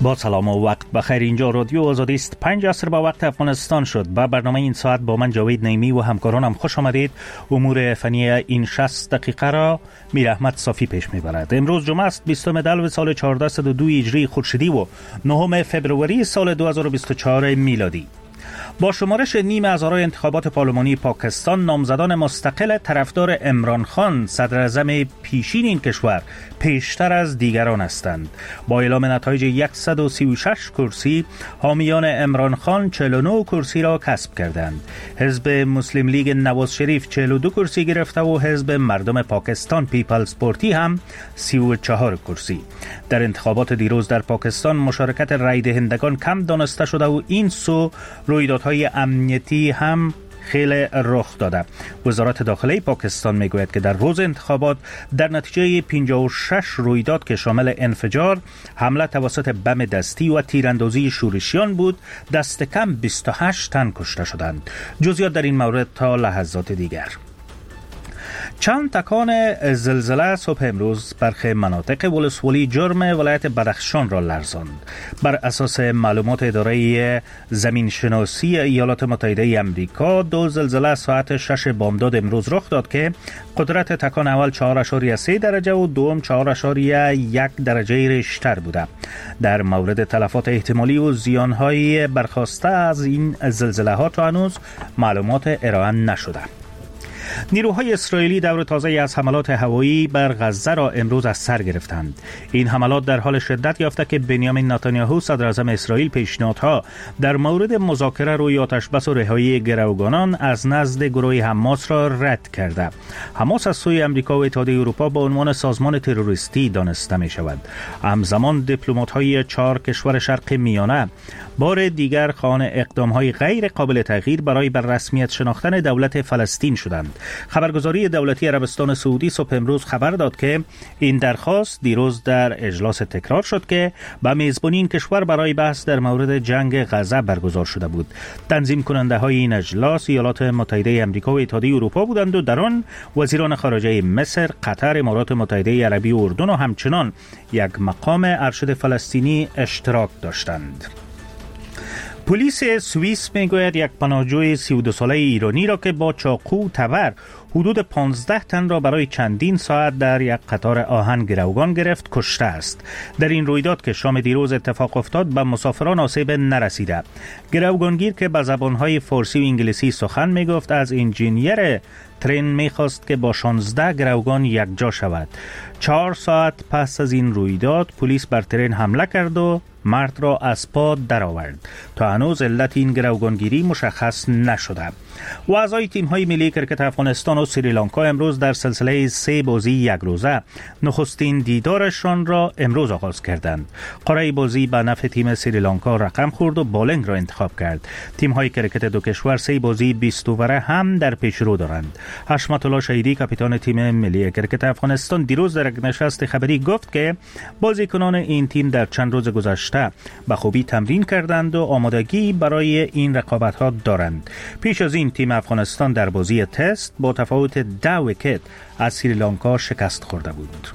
با سلام و وقت بخیر. اینجا رادیو آزادی است. 5 عصر با وقت افغانستان شد. با برنامه این ساعت با من جاوید نیمی و همکارانم خوش آمدید. امور فنی این 60 دقیقه را میر احمد صافی پیش میبرد. امروز جمعه است 20 دلو سال 1402 هجری خورشیدی و 9 فبروری سال 2024 میلادی. با شمارش نیمه از آرای انتخابات پارلمانی پاکستان، نامزدان مستقل طرفدار عمران خان صدر اعظم پیشین این کشور پیشتر از دیگران هستند. با اعلام نتایج 136 کرسی، حامیان عمران خان 49 کرسی را کسب کردند. حزب مسلم لیگ نواز شریف 42 کرسی گرفته و حزب مردم پاکستان پیپلز پارتی هم 34 کرسی. در انتخابات دیروز در پاکستان مشارکت رای دهندگان کم دانسته شده و این سو رویدادهای امنیتی هم خیلی رخ داده. وزارت داخلی پاکستان میگوید که در روز انتخابات در نتیجه 56 رویداد که شامل انفجار، حمله توسط بم دستی و تیراندازی شورشیان بود، دست کم 28 تن کشته شدند. جزئیات در این مورد تا لحظات دیگر. چند تکان زلزله صبح امروز برخی مناطق ولسوالی جرم ولایت بدخشان را لرزاند. بر اساس معلومات اداره زمین شناسی ایالات متحده امریکا، 2 زلزله ساعت 6 بامداد امروز رخ داد که قدرت تکان اول 4.3 درجه و دوم 4.1 درجه ریشتر بوده. در مورد تلفات احتمالی و زیانهای برخاسته از این زلزله ها تا هنوز معلومات ارائه نشده. نیروهای اسرائیلی دور تازه از حملات هوایی بر غزه را امروز از سر گرفتند. این حملات در حال شدت یافته که بنیامین نتانیاهو صدر اعظم اسرائیل پیشنهادها در مورد مذاکره روی آتشبس و رهایی گروگانان از نزد گروه حماس را رد کرده. حماس از سوی امریکا و اتحادیه اروپا به عنوان سازمان تروریستی دانسته می شود. همزمان دیپلمات‌های 4 کشور شرق میانه بار دیگر خواهان اقدام‌های غیر قابل تغییر برای بر رسمیت شناختن دولت فلسطین شدند. خبرگزاری دولتی عربستان سعودی صبح امروز خبر داد که این درخواست دیروز در اجلاس تکرار شد که به میزبانی این کشور برای بحث در مورد جنگ غزه برگزار شده بود. تنظیم کننده های این اجلاس ایالات متحده آمریکا و اتحادیه اروپا بودند و در آن وزیران خارجه مصر، قطر، امارات متحده عربی و اردن و همچنان یک مقام ارشد فلسطینی اشتراک داشتند. پلیس سوئیس میگوید یک پناهجوی 32 ساله ایرانی را که با چاقو تبر حدود 15 تن را برای چندین ساعت در یک قطار آهن گروگان گرفت کشته است. در این رویداد که شام دیروز اتفاق افتاد به مسافران آسیب نرسیده. گروگانگیر که به زبانهای فارسی و انگلیسی سخن میگفت از انجینیر ترین میخواست که با 16 گروگان یکجا شود. 4 ساعت پس از این رویداد پلیس بر ترین حمله کرد و مرد را از پا درآورد. تا هنوز علت این گروگانگیری مشخص نشده. و اعضای تیم‌های ملی کرکت افغانستان و سریلانکا امروز در سلسله 3 بازی یک روزه نخستین دیدارشان را امروز آغاز کردند. قرعه بازی به نفع تیم سریلانکا رقم خورد و بالنگ را انتخاب کرد. تیم‌های کرکت دو کشور 3 بازی 20 اووره هم در پیشرو دارند. حشمت الله شهیدی کاپیتان تیم ملی کرکت افغانستان دیروز در یک نشست خبری گفت که بازیکنان این تیم در چند روز گذشته به خوبی تمرین کردند و آمادگی برای این رقابت‌ها دارند. پیش از این تیم افغانستان در بازی تست با تفاوت 10 ویکت از سریلانکا شکست خورده بود.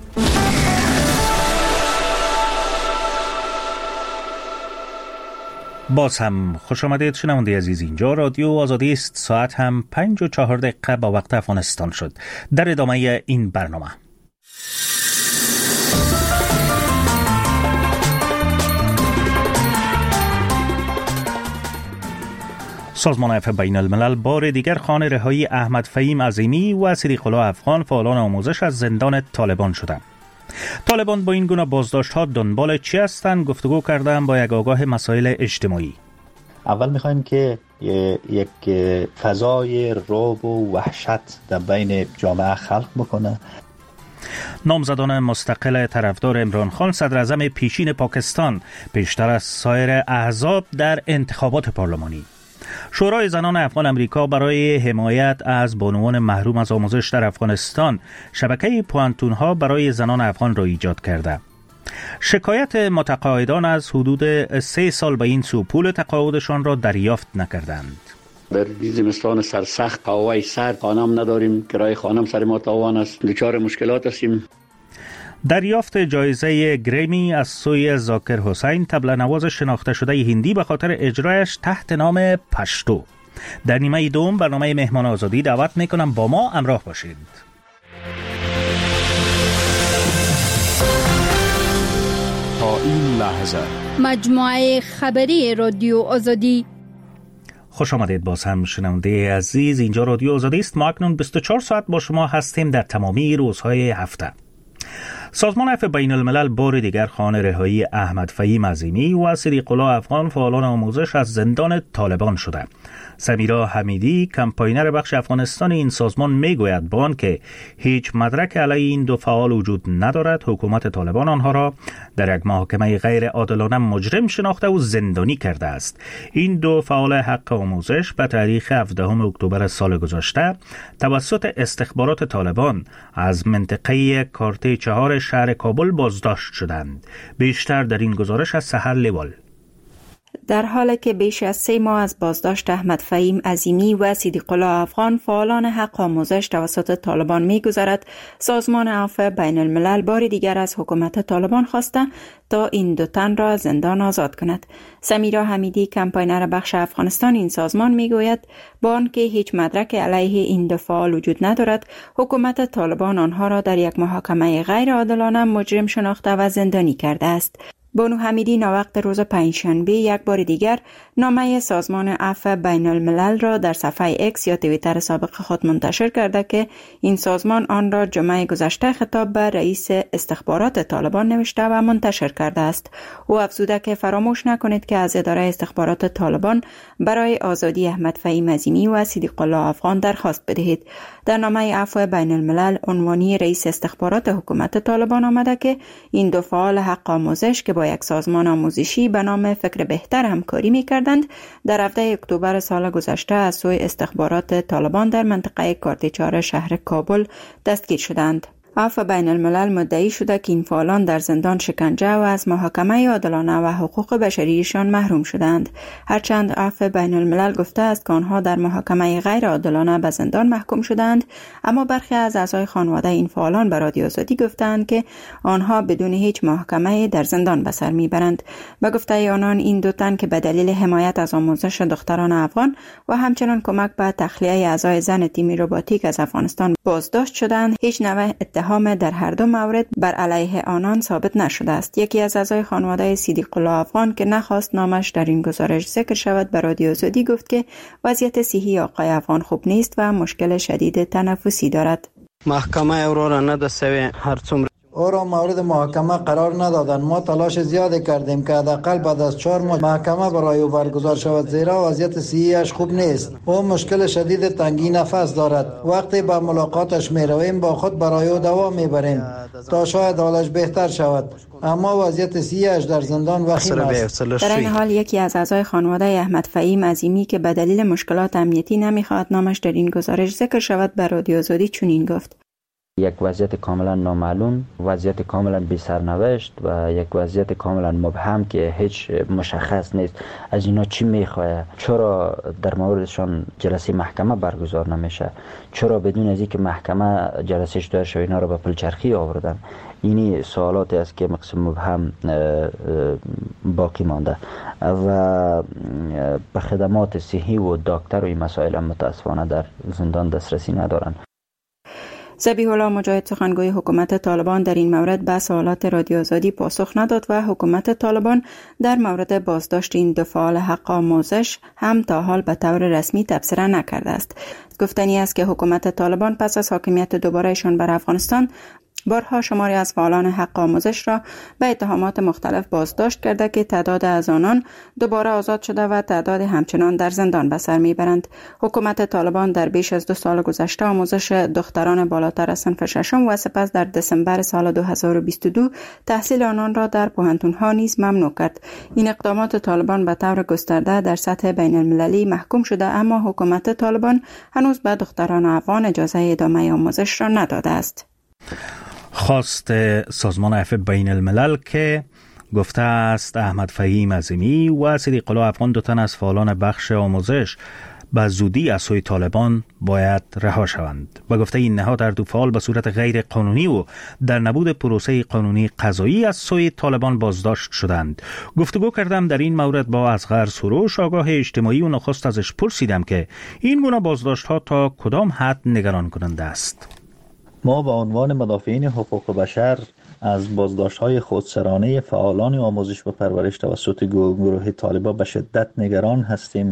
باز هم خوش آمدید شنونده عزیز. اینجا رادیو آزادی است. ساعت هم 5 و 4 دقیقه با وقت افغانستان شد. در ادامه این برنامه سازمان عفو بین الملل بار دیگر خواهان رهایی احمد فهیم عظیمی و صدیق الله افغان فعالان آموزش از زندان طالبان شده. طالبان با این گونه بازداشت‌ها دنبال چی هستند؟ گفتگو کردم با یک آگاه مسائل اجتماعی. اول می‌خوایم که یک فضای رعب و وحشت در بین جامعه خلق بکنه. نامزدان مستقل طرفدار عمران خان صدر اعظم پیشین پاکستان پیشتر از سایر احزاب در انتخابات پارلمانی. شورای زنان افغان امریکا برای حمایت از بانوان محروم از آموزش در افغانستان شبکه پوانتون‌ها برای زنان افغان را ایجاد کرده. شکایت متقاعدان از حدود 3 سال به این سو پول تقاعدشان را دریافت نکردند. در زمستان سرسخت هوای سرد خانم نداریم، کرایه خانم سر ما تاوان است، دچار مشکلات هستیم. دریافت جایزه گریمی از سوی ذاکر حسین، طبل نواز شناخته شده هندی به خاطر اجرایش تحت نام پشتو. در نیمه دوم برنامه مهمان آزادی دعوت میکنم با ما همراه باشید. تا این لحظه مجموعه خبری رادیو آزادی. خوش آمدید باز هم شنونده عزیز، اینجا رادیو آزادی است. ما اکنون 24 ساعت با شما هستیم در تمامی روزهای هفته. سازمان عفو بین الملل بار دیگر خواهان رهایی احمد فهیم عظیمی و صدیق الله افغان فعالان آموزش از زندان طالبان شده. سمیرا حمیدی، کمپاینر بخش افغانستان این سازمان، میگوید با آنکه هیچ مدرک علیه این دو فعال وجود ندارد، حکومت طالبان آنها را در یک محاکمه غیر عادلانه مجرم شناخته و زندانی کرده است. این دو فعال حق آموزش به تاریخ 17 اکتبر سال گذشته توسط استخبارات طالبان از منطقه کارته 4 شهر کابل بازداشت شدند. بیشتر در این گزارش از سحر لیوال. در حالی که بیش از 3 ماه از بازداشت احمد فهیم عظیمی و صدیق الله افغان فعالان حق آموزش توسط طالبان می‌گذرد، سازمان عفو بین الملل بار دیگر از حکومت طالبان خواسته تا این دو تن را زندان آزاد کند. سمیرا حمیدی، کمپاینر بخش افغانستان این سازمان، میگوید با آنکه هیچ مدرک علیه این دو فعال وجود ندارد، حکومت طالبان آنها را در یک محاکمه غیر عادلانه مجرم شناخته و زندانی کرده است. بانو حمیدی ناوقت روز پنجشنبه یک بار دیگر نامه سازمان عفو بین الملل را در صفحه اکس یا توییتر سابق خود منتشر کرده که این سازمان آن را جمعه گذشته خطاب به رئیس استخبارات طالبان نوشته و منتشر کرده است. او افزوده که فراموش نکنید که از اداره استخبارات طالبان برای آزادی احمد فهیم عظیمی و صدیق الله افغان درخواست بدهید. در نامه عفو بین الملل عنوانی رئیس استخبارات حکومت طالبان آمده که این دو فعال حق آموزش که با یک سازمان آموزشی به نام فکر بهتر همکاری می‌کردند، در 17 اکتبر سال گذشته از سوی استخبارات طالبان در منطقه کارته 4 شهر کابل دستگیر شدند. عفو بین الملل مدعی شده که این فعالان در زندان شکنجه و از محاکمه عادلانه و حقوق بشریشان محروم شدند. هرچند عفو بین الملل گفته است که آنها در محاکمه غیر عادلانه به زندان محکوم شدند، اما برخی از اعضای خانواده این فعالان به رادیو آزادی گفتند که آنها بدون هیچ محاکمه در زندان به سر میبرند. به گفته آنان این دو تن که به دلیل حمایت از آموزش دختران افغان و همچنین کمک به تخلیه اعضای زن تیم روباتیک از افغانستان بازداشت شدند، هیچ نوع اتهام در هر دو مورد بر علیه آنان ثابت نشده است. یکی از اعضای خانواده صدیق الله افغان که نخواست نامش در این گزارش ذکر شود به رادیو آزادی گفت که وضعیت صحی آقای افغان خوب نیست و مشکل شدید تنفسی دارد. محکمه او را ندستوی هر څومره او را مورد محاکمه قرار ندادند. ما تلاش زیادی کردیم که حداقل بعد از 4 ماه محاکمه برای او برگزار شود، زیرا وضعیت صحیش خوب نیست. او مشکل شدید تنگی نفس دارد. وقتی با ملاقاتش می رویم با خود برای او دوا می بریم تا شاید حالش بهتر شود، اما وضعیت صحیش در زندان وخیم است. در این حال یکی از اعضای خانواده احمد فهیم عظیمی که به دلیل مشکلات امنیتی نمیخواهد نامش در این گزارش ذکر شود به رادیو آزادی چنین گفت: یک وضعیت کاملا نامعلوم، وضعیت کاملا بی سرنوشت و یک وضعیت کاملا مبهم که هیچ مشخص نیست از اینا چی میخواه. چرا در موردشان جلسه محکمه برگزار نمیشه؟ چرا بدون از اینکه محکمه جلسهش دار شود اینا رو به پلچرخی آوردن؟ اینی سوالاتی است که مقصد مبهم باقی مانده و به خدمات صحی و دکتر و این مسائل هم متاسفانه در زندان دسترسی ندارن. ذبیح الله مجاهد، سخنگوی حکومت طالبان، در این مورد به سوالات رادیو آزادی پاسخ نداد و حکومت طالبان در مورد بازداشت این دو فعال حق آموزش هم تا حال به طور رسمی تبصره نکرده است. گفتنی است که حکومت طالبان پس از حاکمیت دوبارهشان بر افغانستان بارها شماری از فعالان حق آموزش را به اتهامات مختلف بازداشت کرده که تعداد از آنان دوباره آزاد شده و تعداد همچنان در زندان به سر میبرند. حکومت طالبان در بیش از 2 سال گذشته آموزش دختران بالاتر از صنف ششم و سپس در دسامبر سال 2022 تحصیل آنان را در پوهنتون‌ها نیز ممنوع کرد. این اقدامات طالبان به طور گسترده در سطح بین المللی محکوم شده، اما حکومت طالبان هنوز به دختران افغان اجازه ادامه آموزش را نداده است. خواست سازمان عفو بین الملل که گفته است احمد فهیم عظیمی و صدیق الله افغان دو تن از فعالان بخش آموزش به زودی از سوی طالبان باید رها شوند. و گفته این نهاد هر دو فعال به صورت غیر قانونی و در نبود پروسه قانونی قضایی از سوی طالبان بازداشت شدند. گفتگو کردم در این مورد با اصغر سروش، آگاه اجتماعی، و نخست ازش پرسیدم که این گونه بازداشت ها تا کدام حد نگران کننده است. ما به عنوان مدافعین حقوق بشر از بازداشت‌های خودسرانه فعالان آموزش و پرورش توسط گروه طالبان به شدت نگران هستیم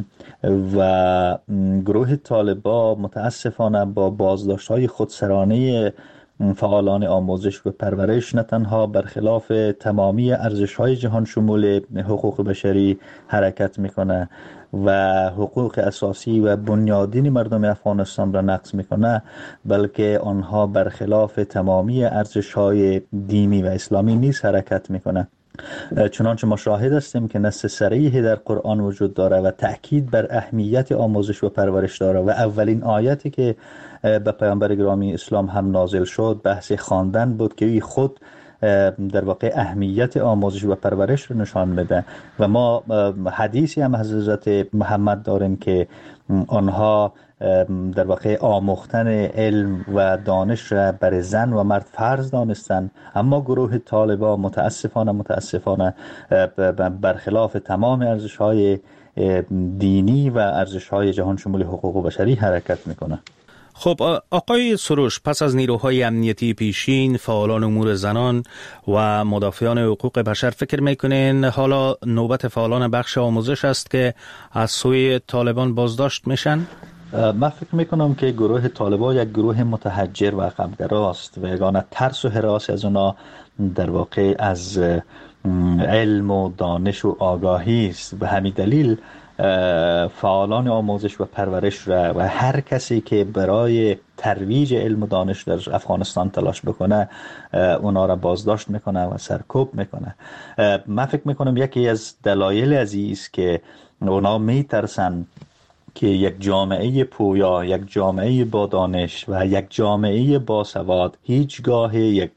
و گروه طالبان متاسفانه با بازداشت‌های خودسرانه فعالان آموزش و پرورش نه تنها برخلاف تمامی ارزش‌های جهان شمول حقوق بشری حرکت میکنه و حقوق اساسی و بنیادین مردم افغانستان را نقض میکنه، بلکه آنها برخلاف تمامی ارزش‌های دینی و اسلامی نیز حرکت میکنه. چنانچه ما شاهد هستیم که نص صریحی در قرآن وجود داره و تأکید بر اهمیت آموزش و پرورش داره و اولین آیتی که به پیامبر گرامی اسلام هم نازل شد بحث خواندن بود که خود در واقع اهمیت آموزش و پرورش رو نشان میده و ما حدیثی هم از حضرت محمد داریم که آنها در واقع آموختن علم و دانش را بر زن و مرد فرض دانستن، اما گروه طالبان متاسفانه برخلاف تمام ارزش‌های دینی و ارزش‌های جهان شمول حقوق بشری حرکت میکنه. خب آقای سروش، پس از نیروهای امنیتی پیشین، فعالان امور زنان و مدافعان حقوق بشر، فکر میکنین حالا نوبت فعالان بخش آموزش است که از سوی طالبان بازداشت میشن؟ من فکر میکنم که گروه طالبان یک گروه متحجر و عقب‌گراست و یگانه ترس و هراس از اونا در واقع از علم و دانش و آگاهی است. به همین دلیل فعالان آموزش و پرورش و هر کسی که برای ترویج علم و دانش در افغانستان تلاش بکنه اونا را بازداشت میکنه و سرکوب میکنه. من فکر میکنم یکی از دلایل است که اونا میترسن که یک جامعه پویا، یک جامعه با دانش و یک جامعه با سواد هیچگاه یک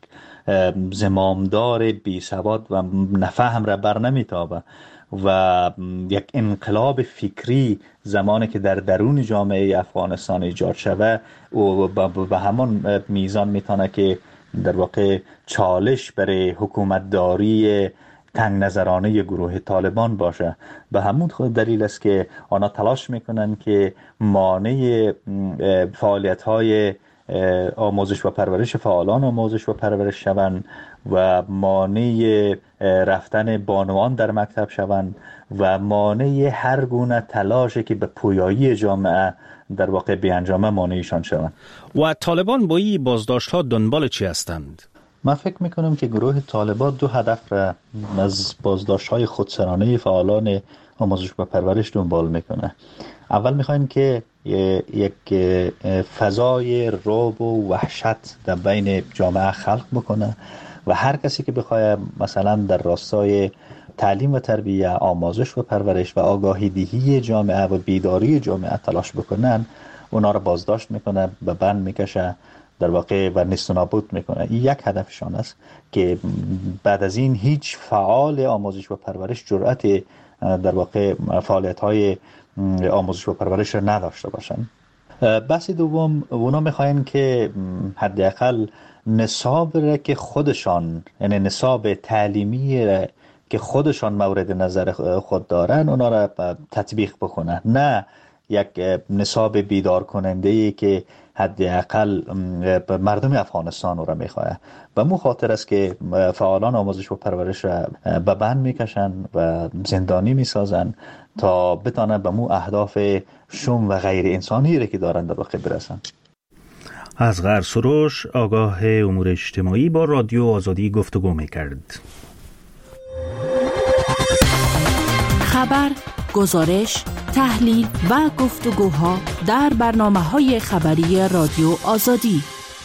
زمامدار بی سواد و نفهم را بر نمیتابه و یک انقلاب فکری زمانی که در درون جامعه افغانستان ایجاد شوه و به همان میزان میتونه که در واقع چالش برای حکومتداری تنگ نظرانه گروه طالبان باشه. به همون دلیل است که آنها تلاش میکنن که مانع فعالیت های آموزش و پرورش فعالان آموزش و پرورش شوند و مانع رفتن بانوان در مکتب شوند و مانع هر گونه تلاشی که به پویایی جامعه در واقع بیانجامه مانعشان شوند. و طالبان با این بازداشت ها دنبال چی هستند؟ من فکر میکنم که گروه طالبان دو هدف را از بازداشت های خودسرانه فعالان آموزش و پرورش دنبال میکنه. اول میخواین که یک فضای رعب و وحشت در بین جامعه خلق بکنه و هر کسی که بخواد مثلا در راستای تعلیم و تربیت، آموزش و پرورش و آگاهی دهی جامعه و بیداری جامعه تلاش بکنن، اونا رو بازداشت میکنه، به بند میکشه در واقع و نیست و نابود میکنه. این یک هدفشان است که بعد از این هیچ فعال آموزش و پرورش جرأت در واقع فعالیت‌های آموزش و پرورش را نداشته باشن. بحث دوم، اونا میخواین که حداقل نصاب را که خودشان، یعنی نصاب تعلیمی را که خودشان مورد نظر خود دارن اونا را تطبیق بکنن، نه یک نصاب بیدار کننده که حداقل مردم افغانستان رو میخواه. به مو خاطر است که فعالان آموزش و پرورش را به بند میکشن و زندانی میسازن تا بتانن به مو اهداف شوم و غیر انسانی را که دارن در واقع برسن. اصغر سروش، آگاه امور اجتماعی، با رادیو آزادی گفتگو میکرد. خبر، گزارش، تحلیل و گفتگوها در برنامه‌های خبری رادیو آزادی.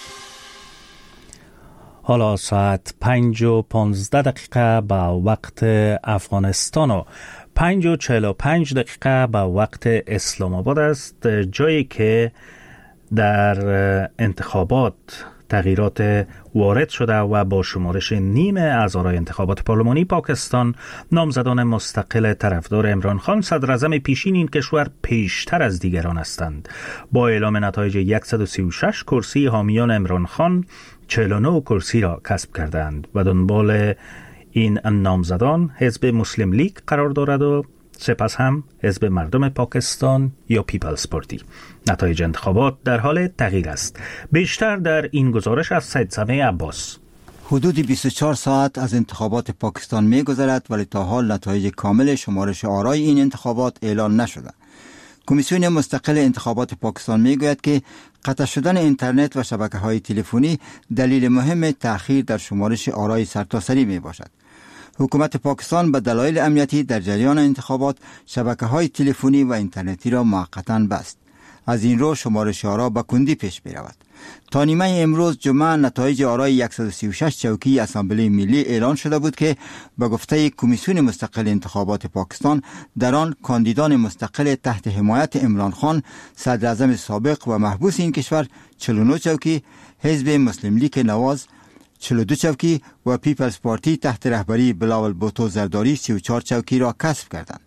حالا ساعت 5:15 به وقت افغانستان و 5:45 به وقت اسلام آباد است، جایی که در انتخابات تغییرات وارد شده و با شمارش نیم اعضای انتخابات پارلمانی پاکستان نامزدان مستقل طرفدار عمران خان صدر اعظم پیشین این کشور پیشتر از دیگران هستند. با اعلام نتایج 136 کرسی حامیان عمران خان 49 کرسی را کسب کردند و دنبال این نامزدان حزب مسلم لیگ قرار دارد و سپس هم حزب مردم پاکستان یا پیپلز پارتی. نتایج انتخابات در حال تغییر است. بیشتر در این گزارش از سید سمیع عباس. حدود 24 ساعت از انتخابات پاکستان می گذرد ولی تا حال نتایج کامل شمارش آرای این انتخابات اعلان نشده. کمیسیون مستقل انتخابات پاکستان می گوید که قطع شدن اینترنت و شبکه‌های تلفنی دلیل مهم تأخیر در شمارش آرای سرتاسری می باشد. حکومت پاکستان به دلایل امنیتی در جریان انتخابات شبکه‌های تلفنی و اینترنتی را موقتاً بست. از این رو شمارش آرا به کندی پیش می‌رود. تا نیمه امروز جمعه نتایج آرای 136 چوکی اسامبلی ملی اعلان شده بود که به گفته کمیسیون مستقل انتخابات پاکستان در آن کاندیدان مستقل تحت حمایت عمران خان صدر اعظم سابق و محبوس این کشور 49 چوکی، حزب مسلم لیگ نواز 42 چوکی و پیپلز پارتی تحت رهبری بلاول بوتو زرداری 34 چوکی را کسب کردند.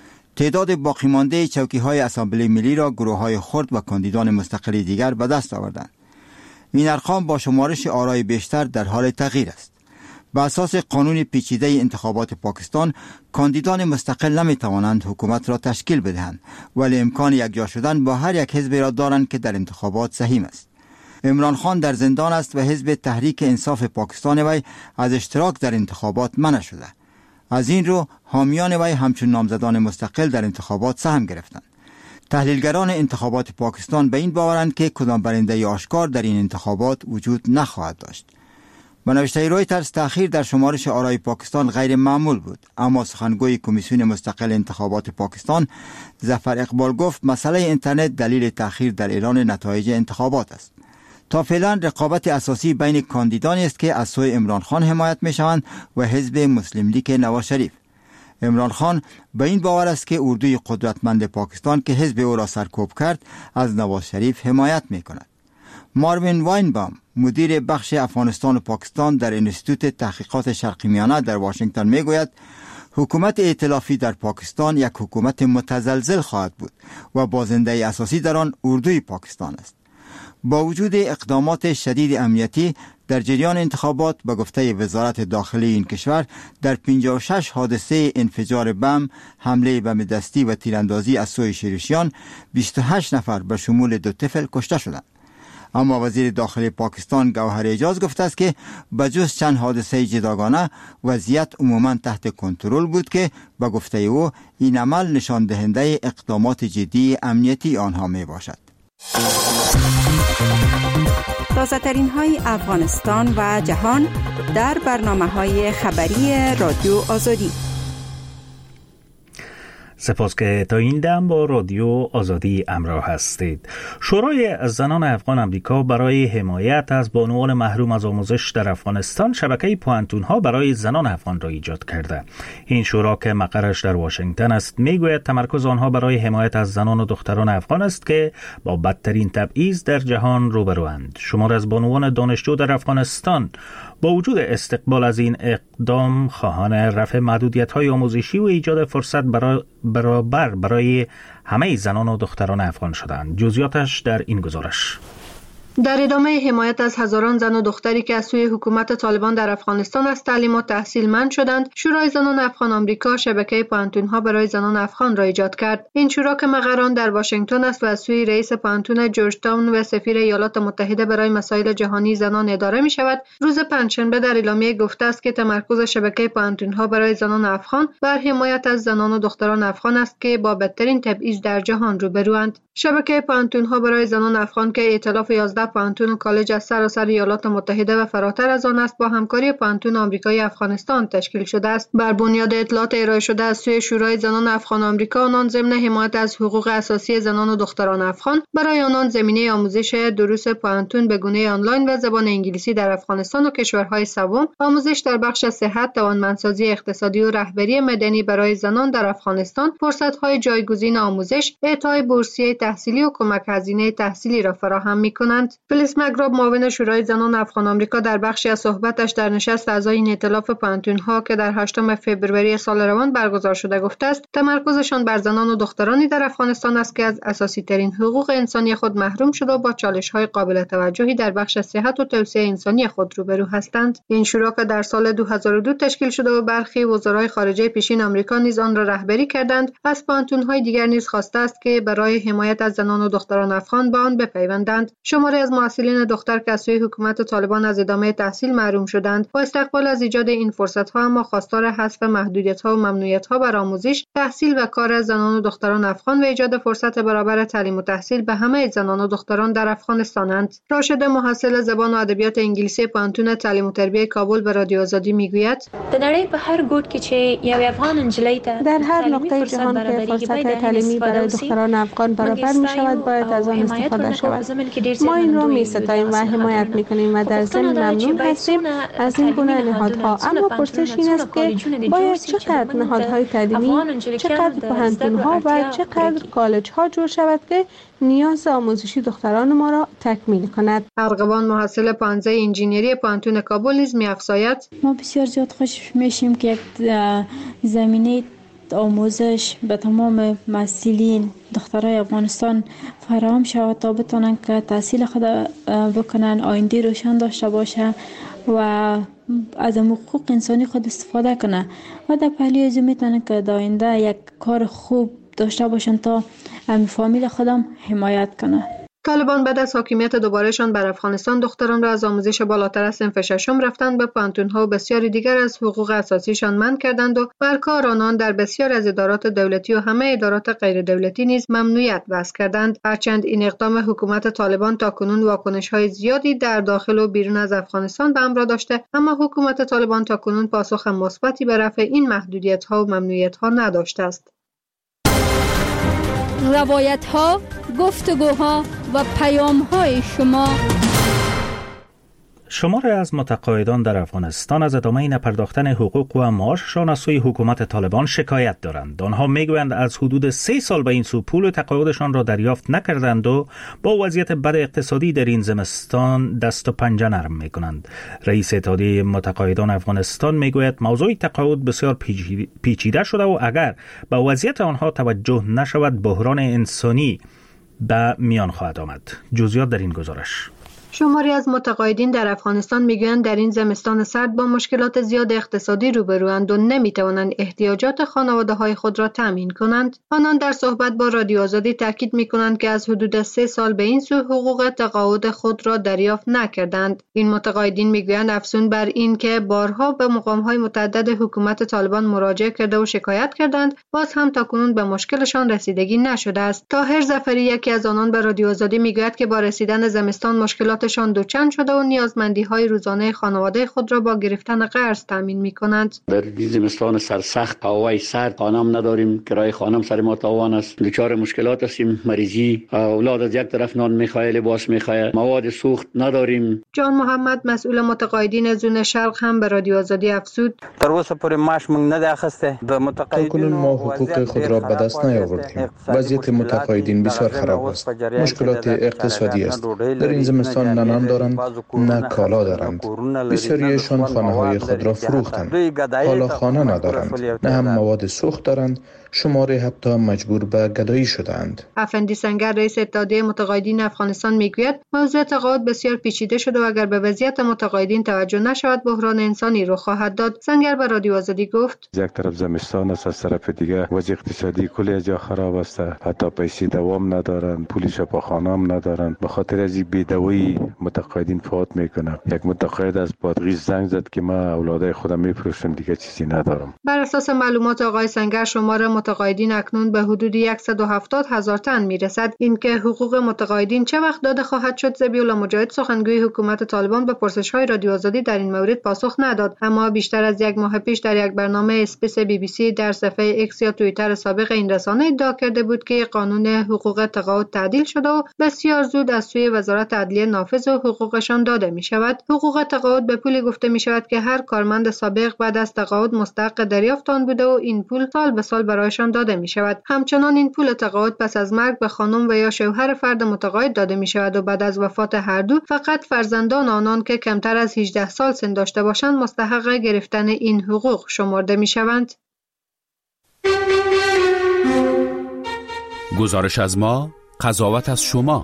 تعداد باقی مانده چوکی های اسامبلی ملی را گروه های خرد و کاندیدان مستقل دیگر به دست آوردند. این ارقام با شمارش آرای بیشتر در حال تغییر است. به اساس قانون پیچیده انتخابات پاکستان، کاندیدان مستقل نمی توانند حکومت را تشکیل بدهند، ولی امکان یکجا شدن با هر یک حزب را دارند که در انتخابات سهیم است. عمران خان در زندان است و حزب تحریک انصاف پاکستان وی از اشتراک در انتخابات منع شده. از این رو حامیان وی همچون نامزدان مستقل در انتخابات سهم گرفتند. تحلیلگران انتخابات پاکستان به این باورند که کدام برنده آشکار در این انتخابات وجود نخواهد داشت. به نوشته رویترز تأخیر در شمارش آرای پاکستان غیر معمول بود، اما سخنگوی کمیسیون مستقل انتخابات پاکستان ظفر اقبال گفت مسئله اینترنت دلیل تأخیر در اعلان نتایج انتخابات است. تا فعلا رقابت اساسی بین کاندیدانی است که از سوی عمران خان حمایت می شوند و حزب مسلم لیگ نواز شریف. عمران خان به این باور است که اردوی قدرتمند پاکستان که حزب او را سرکوب کرد از نواز شریف حمایت می کند. ماروین واینبام مدیر بخش افغانستان و پاکستان در انستیتوت تحقیقات شرقی میانه در واشنگتن می گوید حکومت ائتلافی در پاکستان یک حکومت متزلزل خواهد بود و بازنده اساسی در آن اردوی پاکستان است. با وجود اقدامات شدید امنیتی در جریان انتخابات به گفته وزارت داخلی این کشور در 56 حادثه انفجار بم، حمله بم دستی و تیراندازی از سوی شورشیان 28 نفر به شمول 2 طفل کشته شدند. اما وزیر داخلی پاکستان گوهر اعجاز گفته است که بجز چند حادثه جداگانه وضعیت عموما تحت کنترل بود که به گفته او این عمل نشان دهنده اقدامات جدی امنیتی آنها می باشد. تازه ترین های افغانستان و جهان در برنامه های خبری رادیو آزادی. سپاس که تا این دم با رادیو آزادی همراه هستید. شورای زنان افغان آمریکا برای حمایت از بانوان محروم از آموزش در افغانستان شبکه پوانتون‌ها برای زنان افغان را ایجاد کرده. این شورا که مقرش در واشنگتن است میگوید تمرکز آنها برای حمایت از زنان و دختران افغان است که با بدترین تبعیض در جهان روبروند. شمار از بانوان دانشجو در افغانستان با وجود استقبال از این اقدام خواهان رفع محدودیت‌های آموزشی و ایجاد فرصت برابر برای همه زنان و دختران افغان شدند. جزئیاتش در این گزارش. در ادامه حمایت از هزاران زن و دختری که از سوی حکومت طالبان در افغانستان از تعلیم و تحصیل منع شدند، شورای زنان افغان آمریکا شبکه پوانتون‌ها برای زنان افغان را ایجاد کرد. این شورا که مقر آن در واشنگتن است و از سوی رئیس پوانتون جورج تاون و سفیر ایالات متحده برای مسائل جهانی زنان اداره می شود، روز پنجشنبه در اعلامیه گفته است که تمرکز شبکه پوانتون‌ها برای زنان افغان بر حمایت از زنان و دختران افغان است که با بدترین تبعیض در جهان روبروند. شبکه پوانتون‌ها برای زنان افغان که ائتلاف 11 پوانتون و کالج از سراسر ایالات متحده و فراتر از آن است با همکاری پوانتون آمریکایی افغانستان تشکیل شده است. بر بنیاد اطلاعات ارائه شده از سوی شورای زنان افغان آمریکا، آنان ضمن حمایت از حقوق اساسی زنان و دختران افغان برای آنان زمینه آموزش دروس پوانتون به گونه آنلاین و زبان انگلیسی در افغانستان و کشورهای سوم، آموزش در بخش صحت، توانمندسازی اقتصادی و رهبری مدنی برای زنان در افغانستان، فرصت‌های جایگزین آموزش، اعطای بورسیه تحصیلی و کمک هزینه تحصیلی را فراهم می‌کنند. فلیس مگراب معاون شورای زنان افغان آمریکا در بخشی از صحبتش در نشست اعضای این ائتلاف پانتون‌ها که در 8 فوریه سال روان برگزار شده گفته است تمرکزشان بر زنان و دخترانی در افغانستان است که از اساسی ترین حقوق انسانی خود محروم شده و با چالش‌های قابل توجهی در بخش صحت و توسعه انسانی خود روبرو هستند. این شورا که در سال 2002 تشکیل شده و برخی وزرای خارجه پیشین آمریکا نیز آن را رهبری کردند، از پانتون‌های دیگر نیز خواسته است که برای حمایت از زنان و دختران افغان به آن بپیوندند. شماری از محصلین دختر که از سوی حکومت طالبان از ادامه تحصیل محروم شدند و استقبال از ایجاد این فرصت‌ها اما خواستار حذف محدودیت‌ها و ممنوعیت‌ها بر آموزش، تحصیل و کار زنان و دختران افغان و ایجاد فرصت برابر تعلیم و تحصیل به همه زنان و دختران در افغانستانند. راشد محصل زبان و ادبیات انگلیسی پانتون تعلیم و تربیت کابل به رادیو آزادی میگوید در هر نقطه جهان که فرصت تعلیمی برای دختران افغان برابر می شود باید از آن استفاده شود. ما این را می ستاییم و حمایت می کنیم و در ضمن ممنون هستیم از این گونه نهادها. اما پرسش این است که باید چقدر نهادهای تعلیمی، چقدر پانتون‌ها و چقدر کالج‌ها جور شود که نیاز آموزشی دختران ما را تکمیل کند. ارغوان محصل پانزه انجینری پانتون کابل نیز می‌افزاید ما بسیار زیاد خوش میشیم که زمینه آموزش به تمام مسئولین دخترای افغانستان فراهم شود تا بتونن که تحصیل خود بکنن، آینده روشن داشته باشه و از حقوق انسانی خود استفاده کنه و در پهلوی از میتونن که در آینده یک کار خوب داشته باشن تا فامیل خودم حمایت کنه. طالبان بعد از حاکمیت دوبارهشان بر افغانستان دختران را از آموزش بالاتر از صنف ششم رفتن به پانتون‌ها و بسیاری دیگر از حقوق اساسیشان منع کردند و بر کار آنان در بسیار از ادارات دولتی و همه ادارات غیر دولتی نیز ممنوعیت وضع کردند. هرچند این اقدام حکومت طالبان تاکنون واکنش‌های زیادی در داخل و بیرون از افغانستان به همراه داشته، اما حکومت طالبان تاکنون پاسخ مثبتی به رفع این محدودیت‌ها و ممنوعیت‌ها نداشته است. روایت‌ها، گفتگوها و پیام‌های شماری از متقاعدان در افغانستان از ادامه نپرداختن حقوق و معاششان از سوی حکومت طالبان شکایت دارند. آنها میگویند از حدود 3 سال به این سو پول تقاعدشان را دریافت نکردند و با وضعیت بد اقتصادی در این زمستان دست و پنجه نرم میکنند. رئیس اتحادیه متقاعدان افغانستان میگوید موضوع تقاعد بسیار پیچیده شده و اگر به وضعیت آنها توجه نشود بحران انسانی به میان خواهد آمد. جزئیات در این گزارش. شماری از متقاعدین در افغانستان میگویند در این زمستان سرد با مشکلات زیاد اقتصادی روبروند و نمیتوانند احتیاجات خانواده‌های خود را تامین کنند. آنان در صحبت با رادیو آزادی تاکید میکنند که از حدود 3 سال به این سو حقوق تقاعد خود را دریافت نکردند. این متقاعدین میگویند افزون بر این که بارها به مقام‌های متعدد حکومت طالبان مراجعه کرده و شکایت کردند، باز هم تاکنون به مشکلشان رسیدگی نشده است. طاهر ظفری یکی از آنان به رادیو آزادی میگوید که با رسیدن زمستان مشکلات شان دوچند شده و نیازمندی‌های روزانه خانواده خود را با گرفتن قرض تامین می‌کنند. در زمستان سرسخت، هوای سرد، خانم نداریم، کرایه خانم سر ما تاوان است، دچار مشکلات هستیم، مریضی، اولاد از یک طرف نان می‌خواد، لباس می‌خواد، مواد سوخت نداریم. جان محمد مسئول متقاعدین زون شرق هم به رادیو آزادی افزود: در اوسه پورې معاش موږ نه اخیسته. د متقاعدین ما حقوق خود را به دست نیاوردیم. وضعیت متقاعدین بسیار خراب است. مشکلات اقتصادی است. در این زمستان نان دارند، نه کالا دارند. بسیاریشان خانه‌های خود را فروختند. حالا خانه ندارند، نه هم مواد سوخت دارند. شماری حتی مجبور به گدایی شدند. افندی سنگر رئیس اتحادیه متقاعدین افغانستان میگوید موضوع تقاعد بسیار پیچیده شده و اگر به وضعیت متقاعدین توجه نشود بحران انسانی رخ خواهد داد. سنگر به رادیو آزادی گفت: یک طرف زمستان است، از طرف دیگه وضع اقتصادی کلی از جا خراب است، حتی پیسې دوام ندارند، پول شفاخانه هم ندارند. به خاطر از بی‌دوایی متقاعدین فوت میکنند. یک متقاعد از بادغیس زنگ زد که ما اولادای خودم میفروشم، دیگه چیزی ندارم. بر اساس معلومات آقای سنگر شمار متقاعدین اکنون به حدود 170,000 تن میرسد. اینکه حقوق متقاعدین چه وقت داده خواهد شد، ذبیح‌الله مجاهد سخنگوی حکومت طالبان به پرسش‌های رادیو آزادی در این مورد پاسخ نداد، اما بیشتر از یک ماه پیش در یک برنامه اسپیس BBC در صفحه ایکس یا توییتر سابق این رسانه ادعا کرده بود که قانون حقوق تقاعد تعدیل شده و بسیار زود از سوی وزارت عدلیه نافذ و حقوقشان داده می شود. حقوق تقاعد به پولی گفته می شود که هر کارمند سابق بعد از تقاعد مستحق دریافت آن بوده و این پول سال به سال برای برایشان داده می شود. همچنان این پول تقاعد پس از مرگ به خانم و یا شوهر فرد متقاعد داده می شود و بعد از وفات هر دو فقط فرزندان آنان که کمتر از 18 سال سن داشته باشند مستحق گرفتن این حقوق شمرده می شوند. گزارش از ما، قضاوت از شما.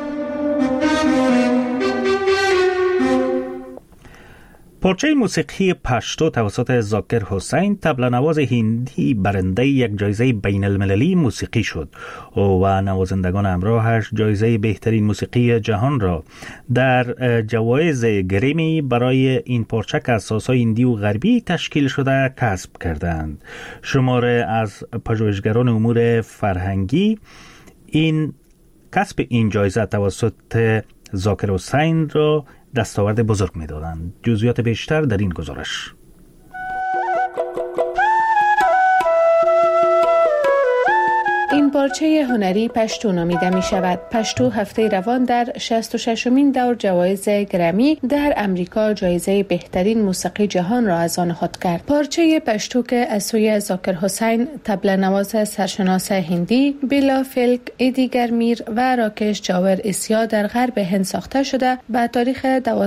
پارچه موسیقی پشتو توسط زاکر حسین، طبله‌نواز هندی، برنده یک جایزه بین المللی موسیقی شد و نوازندگان همراهش جایزه بهترین موسیقی جهان را در جوایز گریمی برای این پارچه که اساسای هندی و غربی تشکیل شده کسب کردند. شماره از پژوهشگران امور فرهنگی کسب این جایزه توسط زاکر حسین را دستاورد بزرگ می دادند. جزئیات بیشتر در این گزارش. این پارچه هنری پشتو نامیده می شود. پشتو هفته روان در 66مین دور جوایز گرمی در امریکا جایزه بهترین موسیقی جهان را از آن خود کرد. پارچه پشتو که از سوی زاکر حسین، طبله‌نواز سرشناس هندی، بیلا فلک، ایدیگر میر و راکش جاور اسیا در غرب هند ساخته شده به تاریخ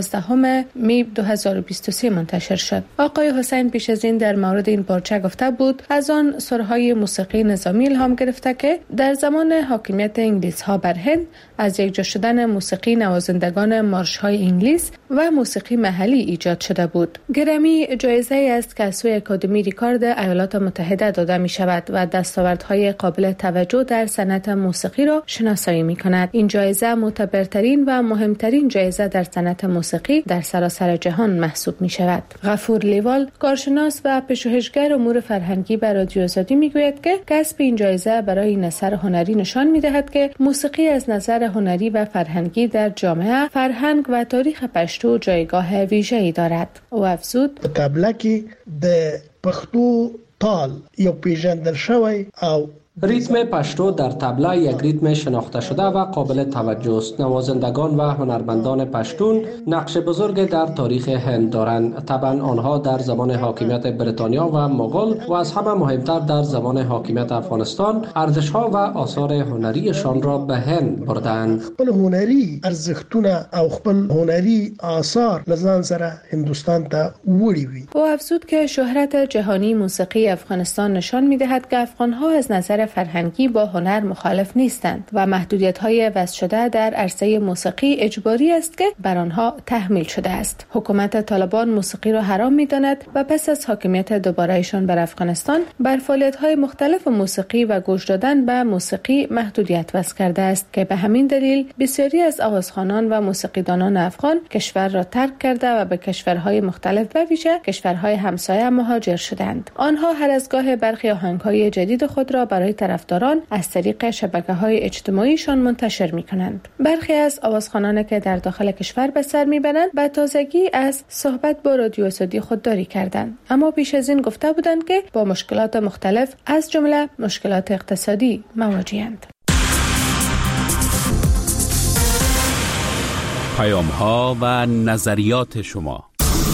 12 می 2023 منتشر شد. آقای حسین پیش از این در مورد این پارچه گفته بود از آن سرهای موسیقی نظامی الهام گرفته که در زمان حاکمیت انگلیس ها بر هند از یکجا شدن موسیقی نوازندگان مارش های انگلیس و موسیقی محلی ایجاد شده بود. گرمی جایزه است که از سوی اکادمی ریکارد ایالات متحده داده می شود و دستاوردهای قابل توجه در صنعت موسیقی را شناسایی می کند. این جایزه معتبرترین و مهمترین جایزه در صنعت موسیقی در سراسر جهان محسوب می شود. غفور لیوال، کارشناس و پژوهشگر امور فرهنگی بر رادیو آزادی می گوید که کسب این جایزه برای این اثر هنری نشان می دهد که موسیقی از نظر هنری و فرهنگی در جامعه، فرهنگ و تاریخ پشتو جایگاه ویژه‌ای دارد. او افزود: طبله کې د پښتو تال یو پیژندل شوی او ریتم پشتو در طبله یک ریتم شناخته شده و قابل توجه است. نوازندگان و هنرمندان پشتون نقش بزرگ در تاریخ هند دارند. طبعا آنها در زمان حاکمیت بریتانیا و مغول و از همه مهمتر در زمان حاکمیت افغانستان ارزش‌ها و آثار هنریشان را به هند بردند. خپل هنری ارزښتونه او خپل هنری آثار لزان سره هندوستان ته وړي وي. او افزود که شهرت جهانی موسیقی افغانستان نشان می‌دهد که افغان‌ها از نظر فرهنگی با هنر مخالف نیستند و محدودیت‌های وضع شده در عرصه موسیقی اجباری است که بر آنها تحمیل شده است. حکومت طالبان موسیقی را حرام می‌داند و پس از حاکمیت دوباره‌ایشان بر افغانستان بر فعالیت‌های مختلف موسیقی و گوش دادن به موسیقی محدودیت وضع کرده است که به همین دلیل بسیاری از آوازخوانان و موسیقیدانان افغان کشور را ترک کرده و به کشورهای مختلف و ویژه کشورهای همسایه مهاجر شدند. آنها هر از گاه برخی آهنگ‌های جدید خود را برای طرفداران از طریق شبکه‌های اجتماعیشان منتشر می‌کنند. برخی از آوازخوانان که در داخل کشور به سر می‌برند به تازگی از صحبت با رادیو آزادی خودداری کردند، اما پیش از این گفته بودند که با مشکلات مختلف از جمله مشکلات اقتصادی مواجه‌اند. پیام‌ها و نظریات شما.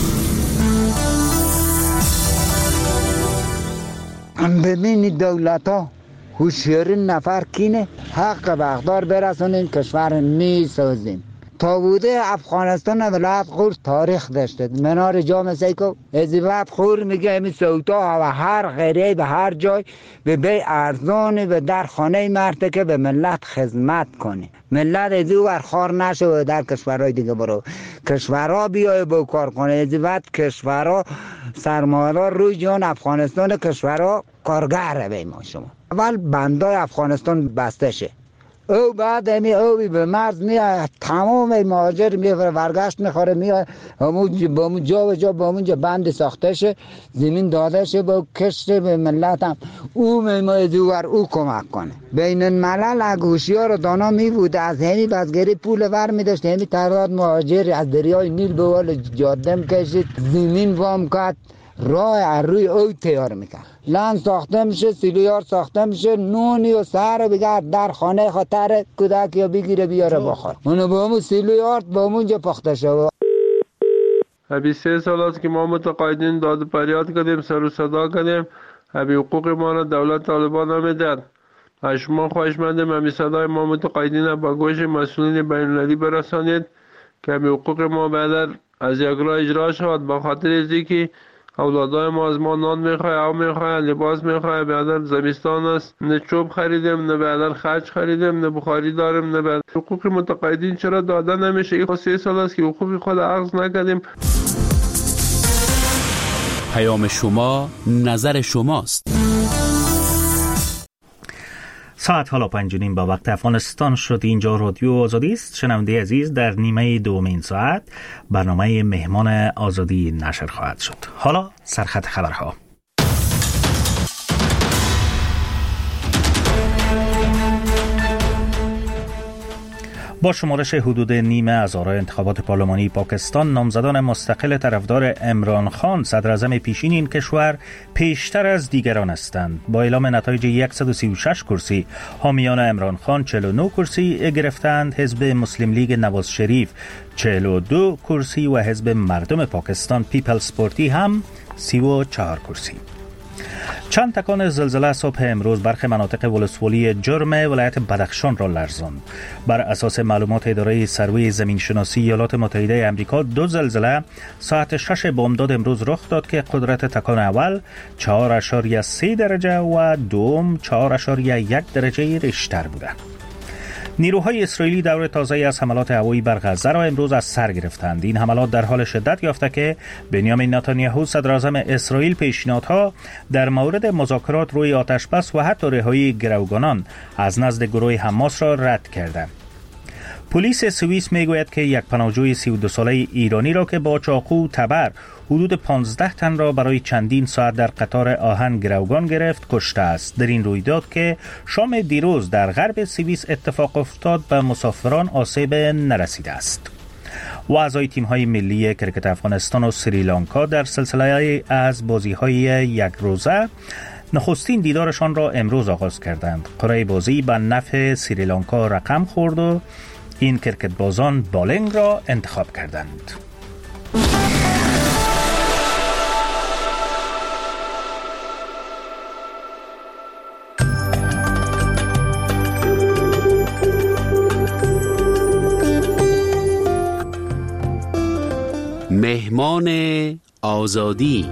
ببینید دولت‌ها هوشیاری نفر کینه حق به اقدار برسونیم کشور میسازیم. تا بوده افغانستان ولایت خور تاریخ داشته. منار جام سیکو ازیبت خور میگه امی سوتا و هر غیره به هر جای به بی ارزانی و در خانه مرده که به ملت خدمت کنی. ملت ازیو برخار نشه و در کشورهای دیگه برو. کشورها بیای با کار کنه. ازیبت کشورها سرمایه‌دار روی جان افغانستان کشورها کارگر به ما شما. اول بندای افغانستان بسته شه. او بعد او به مرز میاد تمام مهاجر میفره ورگشت میخوره میاد همون جا و جا با اونجا بند ساخته شه زمین داده شه با کشت به ملت هم او میمایدوار او کمک کنه. بین الملل اگوشیار دانا میبوده از همی بزگری پول ور میداشت همی تعداد مهاجر از دریای نیل به ول جاده میکشید زمین وام کرد راه روی او تیار میکرد. لند ساخته میشه، سیلیار ساخته میشه، نونی و سر بگرد در خانه خاطر کودک یا بگیره بیاره بخور. اونو با همون سیلیار با همونجا پخته شد. 23 سال است که ما متقاعدین داد فریاد کردیم، سر و صدا کردیم، همین حقوق ما را دولت طالبان نمیدن. از شما خواهشمندم همین صدای ما متقاعدین با گوش مسئولین بین‌المللی برسانید که همین حقوق ما بعد از یک راه اجرا شود، به خاطر اینکه که اولادای ما از ما نان میخواه، آب میخواه، لباس میخواه. بعد زمستان است، نه چوب خریدیم، نه بعد خرج خریدیم، نه بخاری داریم، نه بعد حقوق متقاعدین چرا داده نمیشه؟ این 3 سال است که حقوق خود اخذ نکردیم. پیام شما، نظر شماست. ساعت حالا 5:30 با وقت افغانستان شد. اینجا رادیو آزادی است. شنونده عزیز، در نیمه دومین ساعت برنامه مهمان آزادی نشر خواهد شد. حالا سرخط خبرها. با شمارش حدود نیمه از آرای انتخابات پارلمانی پاکستان، نامزدان مستقل طرفدار عمران خان صدراعظم پیشین این کشور پیشتر از دیگران هستند. با اعلام نتایج 136 کرسی، حامیان عمران خان 49 کرسی گرفتند، حزب مسلم لیگ نواز شریف 42 کرسی و حزب مردم پاکستان پیپلز پارتی هم 34 کرسی. چند تکان زلزله صبح امروز برخی مناطق ولسوالی جرم ولایت بدخشان را لرزاند. بر اساس معلومات اداره سروی زمینشناسی ایالات متحده آمریکا، 2 زلزله ساعت 6 بامداد امروز رخ داد که قدرت تکان اول 4.3 درجه و دوم 4.1 درجه ریشتر بودند. نیروهای اسرائیلی دور تازه از حملات هوایی بر غزه را امروز از سر گرفتند. این حملات در حال شدت یافته که بنیامین نتانیاهو صدراعظم اسرائیل پیشنهادها در مورد مذاکرات روی آتشبس و حتی رهایی گروگانان از نزد گروه حماس را رد کردند. پلیس سوئیس میگوید که یک پناهجوی 32 ساله ایرانی را که با چاقو تبر حدود 15 تن را برای چندین ساعت در قطار آهن گروگان گرفت کشته است. در این رویداد که شام دیروز در غرب سوئیس اتفاق افتاد به مسافران آسیب نرسیده است. و اعضای تیم‌های ملی کرکت افغانستان و سریلانکا در سلسله از بازی‌های یک روزه نخستین دیدارشان را امروز آغاز کردند. قرعه بازی به نفع سریلانکا رقم خورد و این کرکت بازان بالنگ را انتخاب کردند. مهمان آزادی.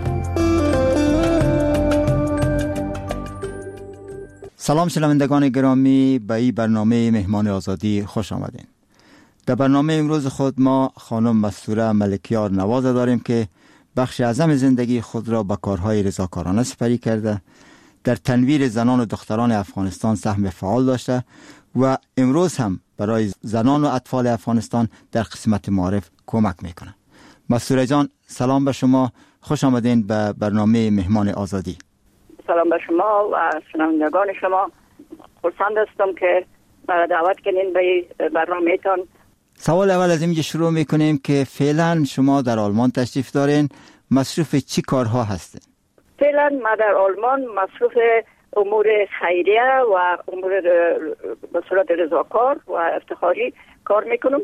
سلام شنوندگان گرامی، به این برنامه مهمان آزادی خوش آمدین. در برنامه امروز خود ما خانم مستوره ملکیار نواز داریم که بخش اعظم زندگی خود را به کارهای رضاکارانه سپری کرده، در تنویر زنان و دختران افغانستان سهم فعال داشته و امروز هم برای زنان و اطفال افغانستان در قسمت معارف کمک میکنه. مستوره جان، سلام به شما، خوش آمدین به برنامه مهمان آزادی. سلام به شما و شنوندگان شما. خرسند هستم که مرا دعوت کنین به برنامه‌تان. سوال اول از اینجا شروع میکنیم که فعلا شما در آلمان تشریف دارین، مصروف چی کارها هستین؟ فعلا ما در آلمان مصروف امور خیریه و امور به صورت رضاکار و افتخاری کار میکنم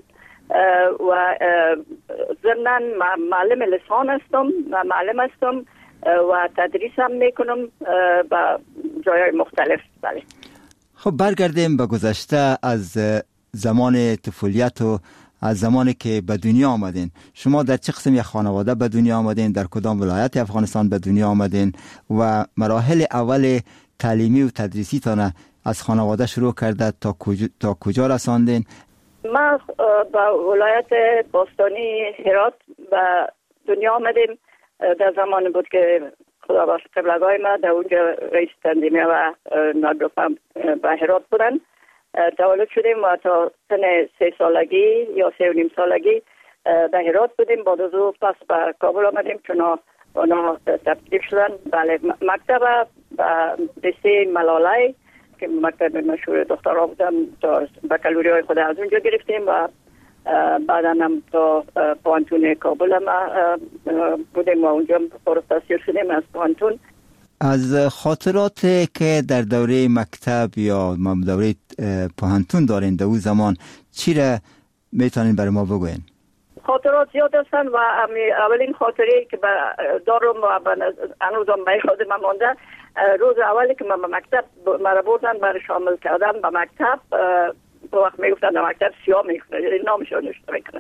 و ضمناً معلم لسان هستم و معلم هستم و تدریس هم میکنم به جای مختلف. بله. خب برگردیم به گذشته، از زمان طفولیت و از زمانی که به دنیا آمدین. شما در چه قسم یک خانواده به دنیا آمدین؟ در کدام ولایت افغانستان به دنیا آمدین و مراحل اول تعلیمی و تدریسی تان از خانواده شروع کرده تا کجا رساندین؟ ما به ولایت باستانی هرات به دنیا آمدیم. در زمان بود که خدا بخش قبلگاه ما در اونجا رئیس تنظیمیه و نادرفهم به هرات بودن. تولد شدیم و تا سن 3 سالگی یا 3.5 سالگی به هرات بودیم. بعد از او پس به کابل آمدیم چون اونا تبدیل شدن. بله، مکتب دسته ملالای که مکتب مشهور دخترها بودم تا بکالوری های خود از اونجا گرفتیم و بعدا هم تا پوانتون کابل هم بودیم و اونجا فارغ التحصیل شدیم از پوانتون. از خاطرات که در دوره مکتب یا دوره پوانتون دارین در اون زمان چی را میتونین برای ما بگوین؟ خاطرات زیاد هستن و اولین خاطره که دارم و هنوزم به یادم مانده روز اولی که من به مکتب مرا بردن برای شامل کردن به مکتب، به وقت میگفتن در مکتب سیاه میکنه، یعنی نامشو نوشته میکنه.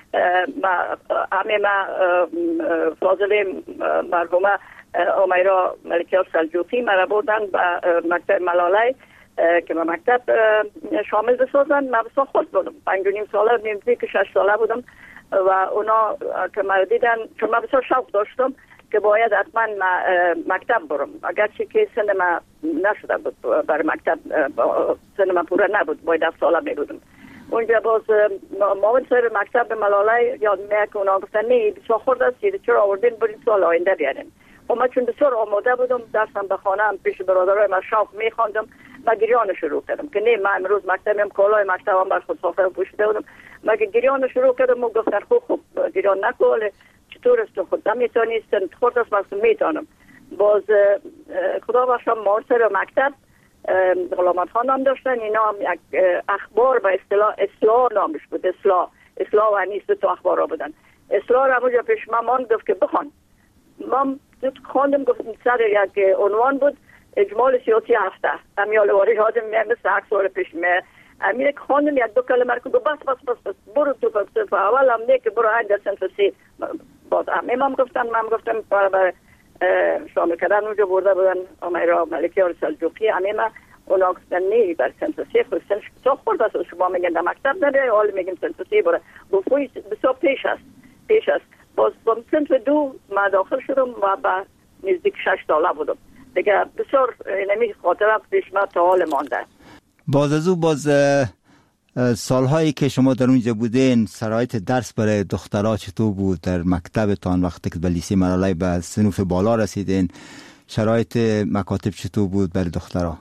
ما فاضل مرحومه امیرا ملکیار سلجوقی مرا بردن به مکتب ملاله که به مکتب شامل بسازن. من بسیار خود بودم، 5.5 ساله، نزدیک 6 ساله بودم و اونا که مرا دیدن، چون من بسیار شوق داشتم که باید حتما مکتب برم، اگرچه که سن من نشده بود برای مکتب، سن من پوره نبود، باید 7 ساله می بودم. اونجا باز معاون سر مکتب ملاله یاد میاد که اونا گفتن نه بسیار خورد است، چرا آوردین برین سال آینده بیارین. و من چون بسیار آماده بودم، درسم به خانه پیش برادرای من شوق میخواندم، من گریان شروع کردم که نه من امروز مکتبم، کالای مکتبم بر خود سافر پوشیده بودم. من گریان شروع کردم و گفتن خوب گریان نکن، چطور است خود نمیتونی، خود است من میتونم. باز خدا بخشم ما سر مکتب غلامت خان نام داشتن، اینا هم یک اخبار به اصطلاح اصلاح نامش بود، اصلاح و نیست تو اخبار را بودن. اصلاح را اونجا پیش من گفت که بخوان، من خواندم، گفت سر یک عنوان بود اجمال سیاسی هفته امیال واری حاضر مثل 8 سال پیش امیر خواندم، یک دو کلمه رو گفت بس برو تو فلسفه اول هم نه که برو عند سنفسی. باز من گفتم برای شامل کردن اونجا برده بودن امیرا ملکیار سلجوقی، اما اونا گفتن نه بر سنفسی خودشون تو خورد است، شما میگن در مکتب نره، حال میگیم سنفسی بره، گفتوی بسیار پیش است. باز با سنف 2 من داخل شدم و با نزدیک 6 ساله بودم دیگه. بسیار نمی خاطرات پیش ما تا حال مانده. باز سالهایی که شما در اونجا بودین، شرایط درس برای دخترها چطور بود در مکتبتان؟ وقتی که به لیسه ملاله به صنوف بالا رسیدین، شرایط مکاتب چطور بود برای دخترها؟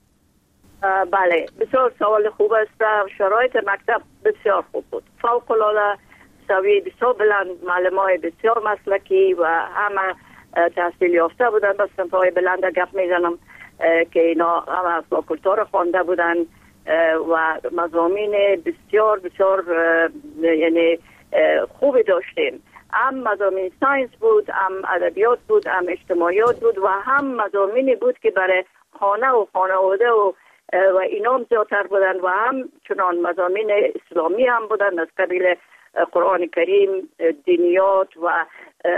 بله بسیار سوال خوب است. شرایط مکتب بسیار خوب بود، فوق العاده سوی بسیار بلند، معلمای بسیار مسلکی و همه تحصیل یافته بودن. بس صنفهای بلند گپ میزنم که اینا همه فاکولتار خوانده بودن و مضامین بسیار یعنی خوبی داشتیم. هم مضامین ساینس بود، هم ادبیات بود، هم اجتماعیات بود و هم مضامینی بود که برای خانه و خانواده و اینا زیادتر بودن و هم چنان مضامین اسلامی هم بودن از قبیل قرآن کریم، دینیات و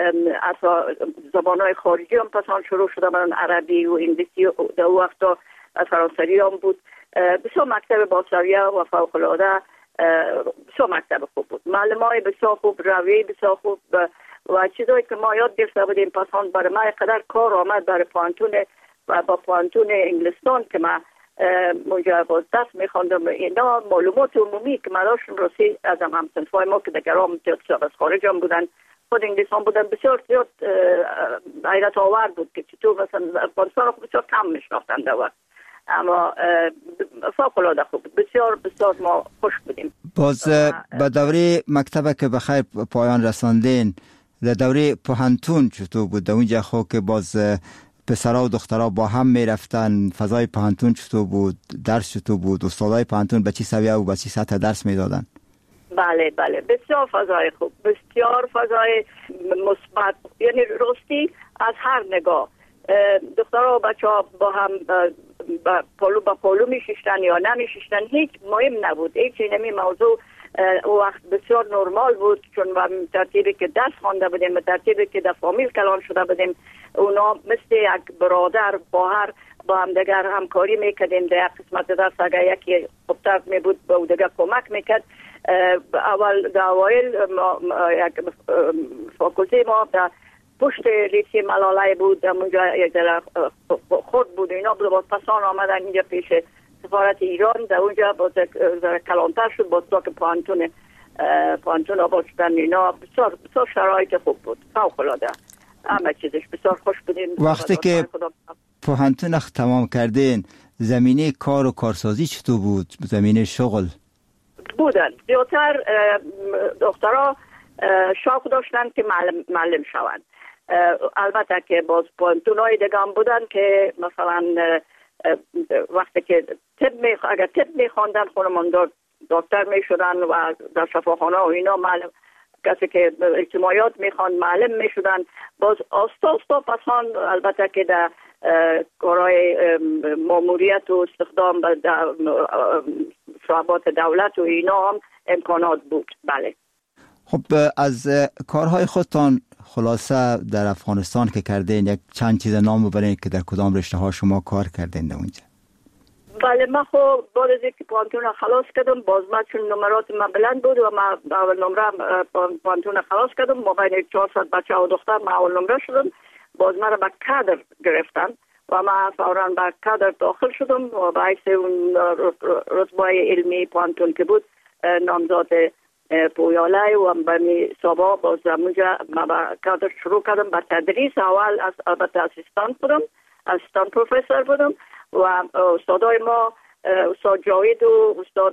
زبانهای خارجی هم پسان شروع شده بودن، عربی و انگلیسی و در وقتا فرانسوی هم بود. بسیار مکتب باسویه و فوق العاده، بسیار مکتب خوب بود، معلمای بسیار خوب، روی بسیار خوب و چیزایی که ما یاد گرفته بودیم. پسان برای ما قدر کار آمد برای پانتون و با پانتون انگلستان که ما اونجا باز دست میخواندم. اینا معلومات عمومی که ما داشتم رسی از هم صنفای ما که دگرام از خارج هم بودن، خود انگلیسان بودن، بسیار زیاد حیرت آور بود که چطور مثلا افغانستان رو بسیار کم میشناختن در وقت، اما فوق العاده خوب بود. بسیار ما خوش بودیم. باز به دوره مکتب که بخیر پایان رساندین، در دوره پوهنتون چطور بود؟ در اونجا خود که باز پسرها و دخترها با هم میرفتن، فضای پوهنتون چطور بود؟ درس چطور بود؟ استادای پوهنتون به چی سویه و به چی سطح درس میدادن؟ بله بسیار فضای خوب، بسیار فضای مثبت، یعنی راستی از هر نگاه دخترها و بچه‌ها با هم پالو با پالو میشیشتن یا نمیشیشتن، هیچ مهم نبود. هیچ نمی موضوع وقت بسیار نرمال بود، چون با ترتیبی که درس خوانده بودیم، به ترتیبی که در فامیل کلان شده بودیم، اونا مثل یک برادر خواهر با هم دیگر همکاری میکردیم. در قسمت درس اگر یکی خوبتر می بود به او دیگر کمک میکرد. اول در اوایل یک فاکولته ما در پشت لیسه ملاله بود، اونجا یک خود بود، اینا بود. باز پسان آمدن اینجا پیش سفارت ایران، در اونجا باز کلانتر شد، باز تا که پانتون آباد شدن. اینا بسیار شرایط خوب بود، فوق العاده، همه چیزش بسیار خوش بودیم. وقتی که پوهنتون تمام کردین، زمینه کار و کارسازی چطور بود؟ زمینه شغل بودن زیادتر دخترها شوق داشتن که معلم شوند. البته که باز پوهنتونای دیگه هم بودن که مثلا وقتی که اگر طب میخواندن خانماندار دکتر میشدن و در شفاخانه و اینا معلم، کسی که اجتماعیات میخواند معلم میشدن. باز آستا پسان البته که در کارهای ماموریت و استخدام به شعبات دولت و اینا هم امکانات بود. بله. خب از کارهای خودتان خلاصه در افغانستان که کردین یک چند چیز نام ببرین که در کدام رشته ها شما کار کردین در اونجا؟ بله، من خب بعد از اینکه پانتون خلاص کردم، باز من چون نمرات من بلند بود و من اول نمره پانتون خلاص کردم، ما بین 400 بچه و دختر من اول نمره شدم. باز من را به کادر گرفتن و من فوراً به کادر داخل شدم و به حیث اون رتبه علمی پانتون که بود نامزد پویاله و به سابا باز اونجا من به کادر شروع کردم به تدریس. اول البته اسیستانت بودم، اسیستانت پروفسور بودم و استادای ما استاد جاوید و استاد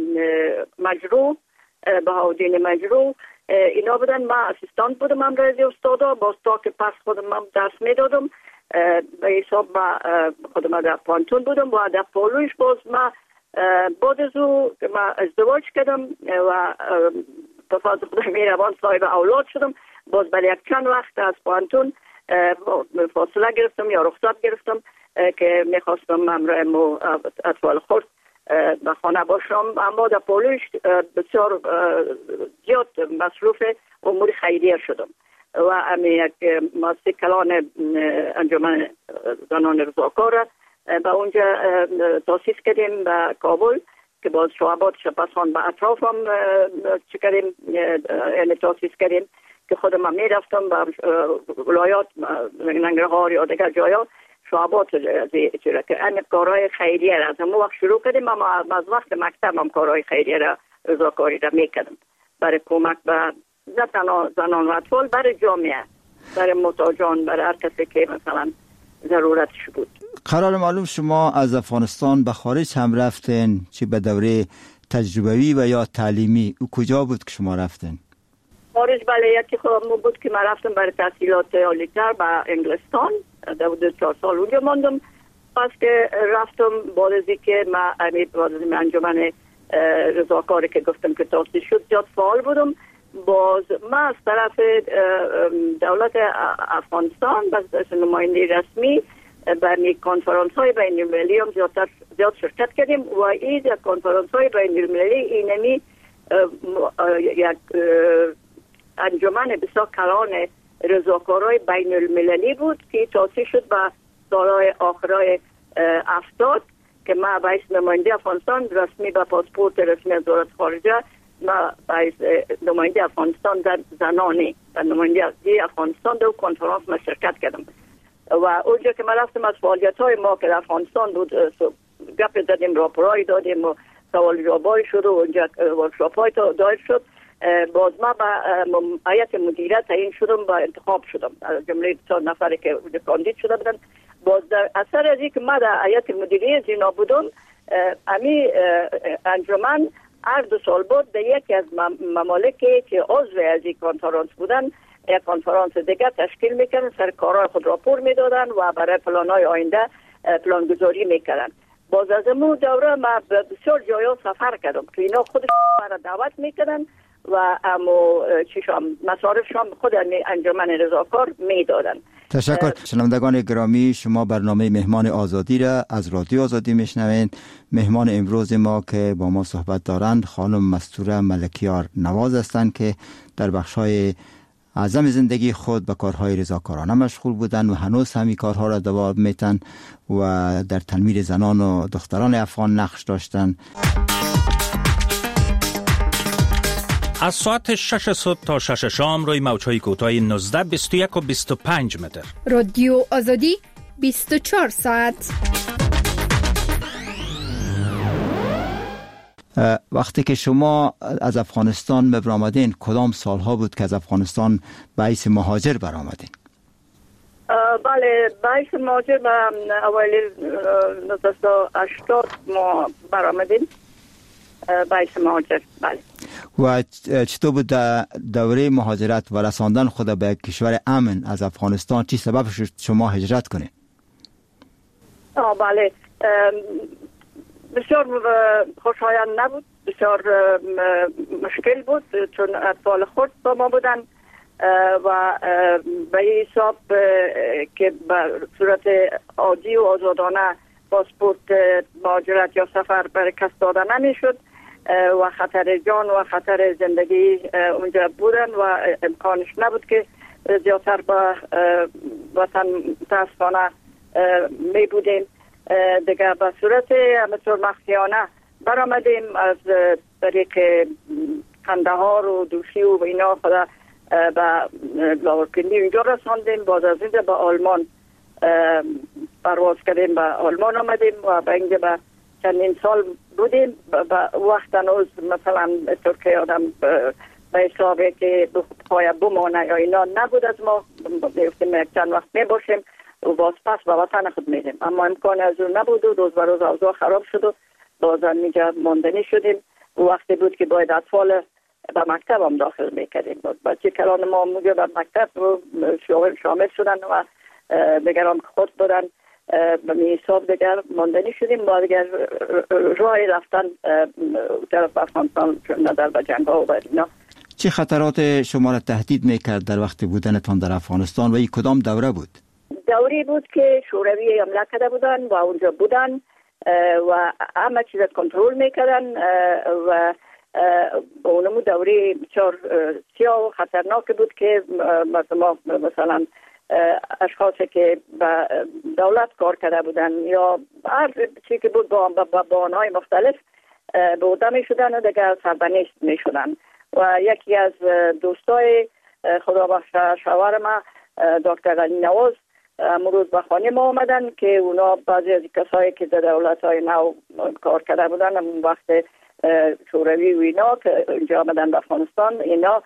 مجروح، بهاءالدین مجروح، اینا بودن. من اسیستانت بودم امروزی استادا، باز تا که پس خودم من درس میدادم به حساب خودم در پانتون بودم و در پالویش باز من بعد از او من ازدواج کردم و به فضل خدا مهربان صاحب اولاد شدم. باز برای یک چند وقت از پانتون فاصله گرفتم یا رخصت گرفتم که میخواستم همراه اطفال خود به خانه باشم، اما در پالویش بسیار زیاد مصروف امور خیریه شدم و امی یک مؤسسه کلان انجمن زنان رضاکار به اونجا تاسیس کردیم به کابل که باز شعبات شپسان به اطراف هم چه کردیم، یعنی تاسیس کردیم که خودم هم میرفتم به ولایات ننگرهار یا دیگر جایا شعبات اجرا که این کارهای خیریه را از همون وقت شروع کردیم. اما از وقت مکتب هم کارهای خیریه را رضاکاری را میکردم برای کمک به نه تنها زنان و اطفال، برای جامعه، برای محتاجان، برای هر کسی که مثلا ضرورتش بود. قرار معلوم شما از افغانستان به خارج هم رفتین، چه به دوره تجربوی و یا تعلیمی؟ او کجا بود که شما رفتین؟ خارج بله، یکی خودم بود که من رفتم برای تحصیلات عالی‌تر به انگلستان، 4 سال اونجا ماندم. پس که رفتم بعد از اینکه من انجمن رضاکاری که گفتم که تاسیس شد زیاد فعال بودم. باز من از طرف دولت افغانستان به نماینده رسمی برای کنفرانس های بین المللی هم زیاد شرکت کردیم و این کنفرانس های بین المللی اینمی یک انجمن بسیار کلان رضاکارای بین المللی بود که تاسیس شد به سالهای آخرای 70 که من باعث نماینده افغانستان رسمی به پاسپورت رسمی از وزارت خارجه، من باعث نماینده افغانستان در زنانی و نماینده افغانستان در کنفرانس ما شرکت کردم و اونجا که من رفتم از فعالیت های ما که در افغانستان بود گپ زدیم، راپورای دادیم و سوال جوابای شد و اونجا ورکشاپ های دایر شد. باز ما به هیئت مدیره تعیین شدم و انتخاب شدم از جمله 4 نفری که کاندید شده بودن. باز در اثر از اینکه ما در هیئت مدیره زینا بودم، امی انجمن هر 2 سال بود در یکی از ممالکی که عضو از این کنفرانس بودن یک کنفرانس دیگه تشکیل میکردن، سر کارهای خود راپور میدادن و برای پلانهای آینده پلانگذاری میکردن. باز از اون دوره ما بسیار جایا سفر کردم که اینا خودشون برای دعوت میکردن و اما مصارفشان خود انجمن رضاکار میدادن. تشکر. شنوندگان گرامی، شما برنامه مهمان آزادی را از رادیو آزادی میشنوید. مهمان امروز ما که با ما صحبت دارند خانم مستوره ملکیار نواز هستند که در بخش‌های اعظم زندگی خود به کارهای رضاکارانه مشغول بودند و هنوز همین کارها را دوام میتن و در تنویر زنان و دختران افغان نقش داشتند. از ساعت 6 صبح تا 6 شام روی موج‌های کوتاه 19 21 و 25 متر. رادیو آزادی 24 ساعت. وقتی که شما از افغانستان برآمدین کدام سالها بود که از افغانستان به حیث مهاجر برآمدین؟ بله، به حیث مهاجر به اوایل 1980 ما برآمدیم به حیث مهاجر. بله. و چطور بود دوره مهاجرت و رساندن خود به کشور امن از افغانستان؟ چی سبب شد شما هجرت کنید؟ بله، بسیار خوشایند نبود، بسیار مشکل بود چون اطفال خود با ما بودن و به حساب که به صورت عادی و آزادانه پاسپورت مهاجرت یا سفر برای کس داده نمیشد و خطر جان و خطر زندگی اونجا بودن و امکانش نبود که زیادتر به وطن متاسفانه می بودیم. دیگه به صورت همطور مخفیانه برآمدیم از طریق قندهار و دوشی و اینا خدا به لاورکندی اینجا رساندیم. باز از اینجا به آلمان پرواز کردیم، به آلمان آمدیم و به اینجا به چندین سال بودیم. به وقت هنوز مثلا ترکیه آدم به حسابه که پای بمانه یا اینا نبود از ما بیفتیم یک چند وقت می باشیم و باز پس به وطن خود میدیم، اما امکان از اون نبود و روز به روز اوضاع خراب شد و باز اینجا ماندنی شدیم. و وقتی بود که باید اطفال به مکتب هم داخل میکردیم. بچه کلان ما موجه به مکتب شامل شدن و دیگران خود بودن به حساب دیگر ماندنی شدیم. با دیگر راه رفتن طرف افغانستان نظر به جنگ ها و اینا. چه خطرات شما را تهدید میکرد در وقت بودنتان در افغانستان و این کدام دوره بود؟ دوری بود که شوروی حمله کرده بودن و اونجا بودن و همه چیز کنترل میکردن و اونمو دوری بسیار سیاه و خطرناک بود که ما مثلا اشخاصی که به دولت کار کرده بودن یا هر چیزی که بود با بانهای مختلف بوده می شدن و دیگر سربنیست می شدن. و یکی از دوستای خدا بخش شوهر ما دکتر علی نواز امروز به خانه ما آمدن که اونا بعضی از کسایی که در دولت های نو کار کرده بودن اون وقت شوروی و اینا که اینجا آمدن به افغانستان اینا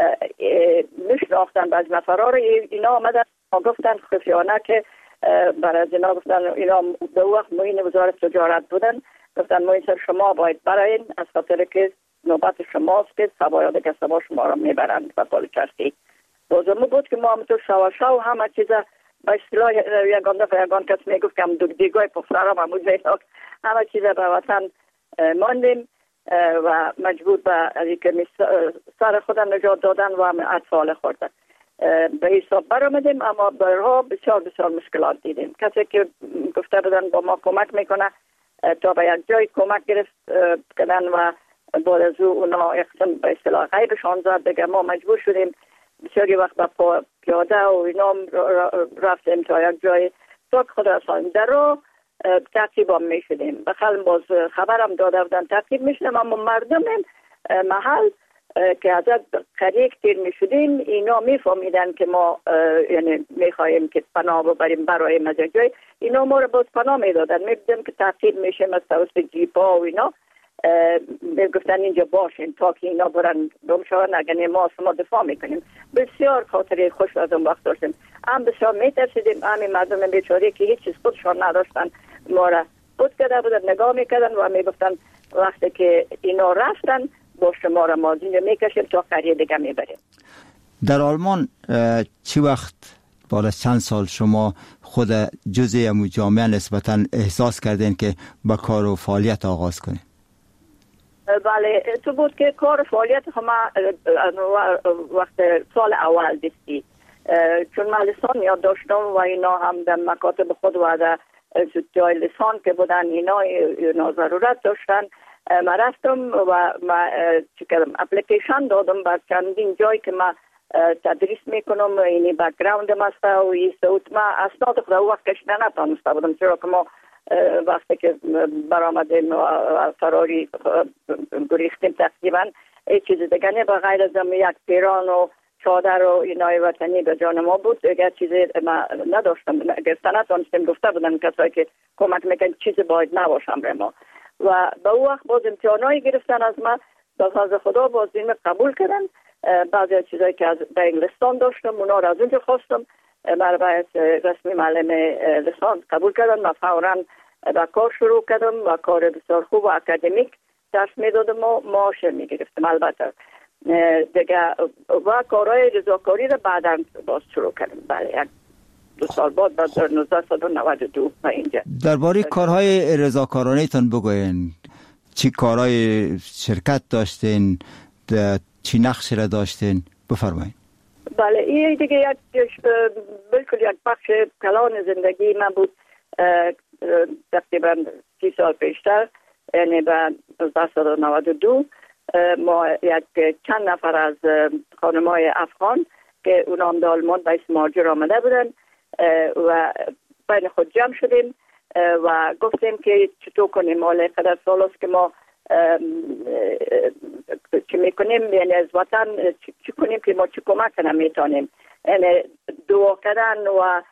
نشناختن بعض نفرها رو. اینا آمدن گفتن خفیانه که برای از اینا گفتن اینا دو وقت معین وزارت تجارت بودن، گفتن معین سر شما باید براین از خاطر که نوبت شماست که سبایا دیگه سبا شما رو میبرند به پال چرخی. لازمه بود که ما همونطور شوا همه چیزا به اصطلاح یگان دفعه یگان کس میگفت که هم دیگای پخترام همون زیداک همه چیزا به وطن ماندیم و مجبور به که سر خودم نجات دادن و اطفال خوردن به حساب برآمدیم. اما برها بسیار مشکلات دیدیم. کسی که گفته بودن با ما کمک میکنه تا به یک جای کمک گرفت کردن و بعد از اونا اقسام به اصطلاح غیبشان زد. دیگه ما مجبور شدیم بسیاری وقت با پیاده و اینا رفتیم تا یک جای تا خود اصلا در رو تعقیب هم می شدیم. بخل باز خبرم داده بودن تعقیب می شدیم، اما مردم محل که از قریق تیر می شدیم اینا می فهمیدن که ما یعنی می خواهیم که پناه ببریم برای مجاجای. اینا ما رو باز پناه می دادن. می دیدم که تعقیب می شیم از توسط جیپا و اینا گفتن اینجا باشین تا که اینا برن دمشان اگر ما شما دفاع میکنیم. بسیار خاطره خوش از اون وقت داشتیم. هم بسیار میترسیدیم. همین مردم بیچاره که هیچ چیز خودشان نداشتن ما را خود کرده بودن نگاه میکردن و میگفتن وقتی که اینا رفتن با شما را ما اینجا میکشیم تا قریه دیگه میبریم. در آلمان چی وقت بعد از چند سال شما خود جزئی امو جامعه نسبتا احساس کردین که با کار و فعالیت آغاز کنین؟ بله تو بود که کار فعالیت همه وقت سال اول دیستی چون من لسان یاد داشتم و اینا هم در مکاتب خود و در جای لسان که بودن اینا ضرورت داشتن. من رفتم و من اپلیکیشن دادم بر چندین جای که من تدریس میکنم. اینی بکگراندم است و این صوت من اسناد خود وقت کشیدن نتانسته بودم، چرا که ما وقتی که برآمدیم و فراری گریختیم تقریبا هیچ چیز دیگه نه به غیر از یک پیران و چادر و اینای وطنی به جان ما بود. دیگه چیزی ما نداشتم، گرفتن نتانستیم. گفته بودن کسایی که کمک میکنن چیزی باید نباشم به ما و به او وقت باز امتحانایی گرفتن از ما. به فضل خدا باز این قبول کردن. بعضی از چیزایی که به انگلستان داشتم اونا را از اونجا خواستم برای باید رسمی معلم لسان قبول کردن. من فوراً با کار شروع کردم و کار بسیار خوب و اکادمیک درس میدادم و معاش میگرفتم البته دیگه و کارهای رضاکاری را بعدا باز شروع کردم. بله 2 سال بعد در 1992 و اینجا. درباره کارهای رضاکارانه تان بگوین، چی کارهای شرکت داشتین، چی نقشی را داشتین؟ بفرمایید. بله این دیگه بالکل یک بخش کلان زندگی من بود. تقریبا 30 سال پیشتر، یعنی به 1992 ما یک چند نفر از خانمای افغان که اونام در آلمان به اسم مهاجر آمده بودن و بین خود جمع شدیم و گفتیم که چطور کنیم. حالا قدر سال است که ما چی میکنیم، یعنی از وطن چی کنیم که ما چی کمک کنم میتونیم، یعنی دعا کردن و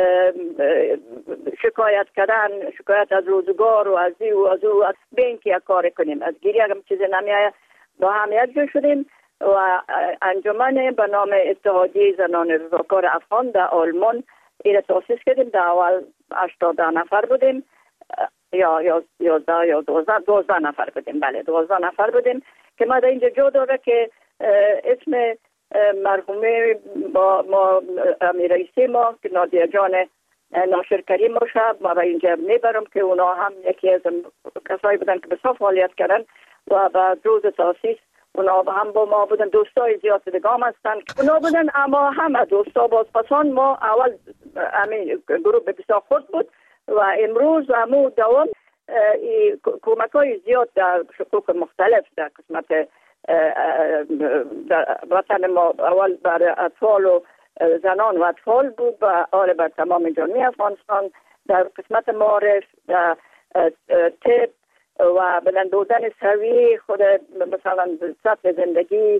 شکایت از روزگار و از او از بین که کار کنیم، از گیری اگر چیزی نمیایه با هم یک شدیم و انجمن به نام اتحادیه زنان رضاکار افغان در آلمان این تاسیس کردیم. در اول 80 نفر بودیم یا 11 یا 12 نفر بودیم. بله 12 نفر بودیم که ما در اینجا جا داره که اسم مرحومه ما امیرئیسی ما که نادیه جان ناشر کریم باشه ما را اینجا میبرم که اونا هم یکی از کسایی بودن که بسیار فعالیت کردن و بعد روز تاسیس اونا هم با ما بودن. دوستای زیاد دیگه هم هستن اونا بودن، اما همه دوستا بازپسان ما اول همین گروه بسیار خود بود و امروز همو دوام کمک های زیاد در شکوک مختلف در قسمت وطن ما اول برای اطفال و زنان و اطفال بود و آره بر تمام جامعه افغانستان در قسمت معارف، در طب و بلند بودن سوی خود مثلا سطح زندگی،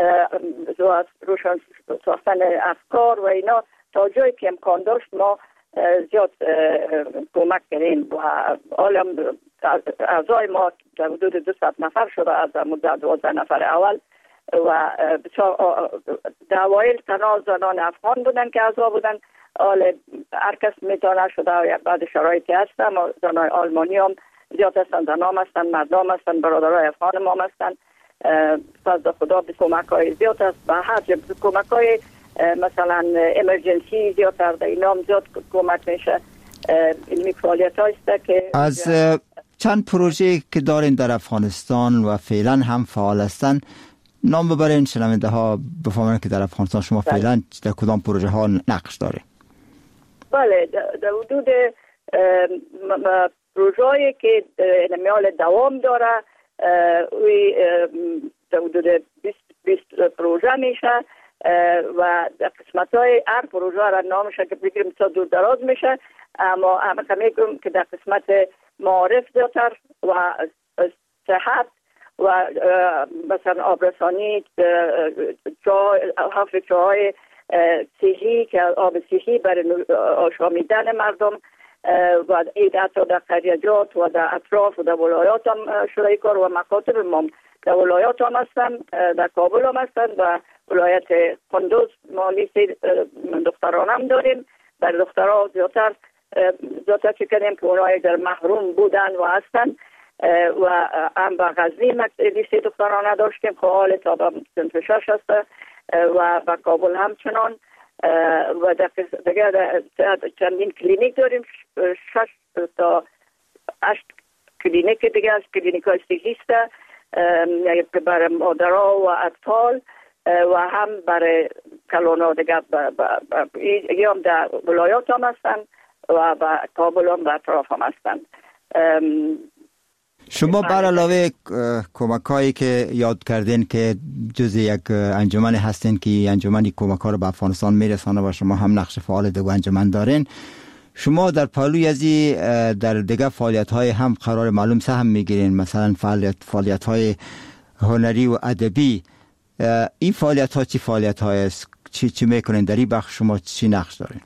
روشن ساختن افکار و اینا تا جایی که امکان داشت ما زیاد کمک کردیم و حالا اعضای ما در حدود 200 نفر شده از مدت 12 نفر اول و دوایل تنها زنان افغان بودن که اعضا بودن. حالا هر کس میتونه شده و بعد شرایطی هستن. زنان آلمانی هم زیاد هستن، زنان هستن، مردم هستن، برادرای افغان ما هستن. پس خدا به کمک های زیاد هست و هر کمک های مثلا امرجنسی زیادتر در اینا هم زیاد کمک میشه. علمی فعالیت هایست که از چند پروژه که دارین در افغانستان و فعلا هم فعال هستن نام ببرین شنونده ها بفهمن که در افغانستان شما فعلا در کدام پروژه ها نقش داره؟ بله در حدود پروژه هایی که نمیال دوام داره در حدود 20 پروژه میشه و در قسمت های هر پروژه را نامش که بگیریم تا دور دراز میشه، اما همه میگم که در قسمت معارف زیادتر و صحت و مثلا آبرسانی، حفر چاهای صحی که آب صحی برای آشامیدن مردم و حتی در قریجات و در اطراف و در ولایات هم شده کار و مکاتب ما در ولایات هم هستن، در کابل هم هستن و ولایت قندوز ما لیست دختران هم داریم. برای دخترها زیادتر چه کردیم که اونایی در محروم بودن و هستن و هم به غزنی لیست دختران داشتیم که حال تا به 6 هست و به کابل همچنان و دیگر چندین کلینیک داریم، 6 تا 8 کلینیک دیگه از کلینیک های سیلیست برای مادرها و اطفال و هم برای کلونا دیگه هم در ولایات هم هستن و به کابل هم در اطراف هم هستن. شما بر علاوه کمک هایی که یاد کردین که جز یک انجمن هستین که انجمنی کمک ها رو به افغانستان میرسانه و شما هم نقش فعال دو انجمن دارین، شما در پالوی ازی در دیگه فعالیت های هم قرار معلوم سهم میگیرین، مثلا فعالیت های هنری و ادبی. این فعالیت ها چی فعالیت های است؟ چی میکنین در این بخش؟ شما چی نقش دارین؟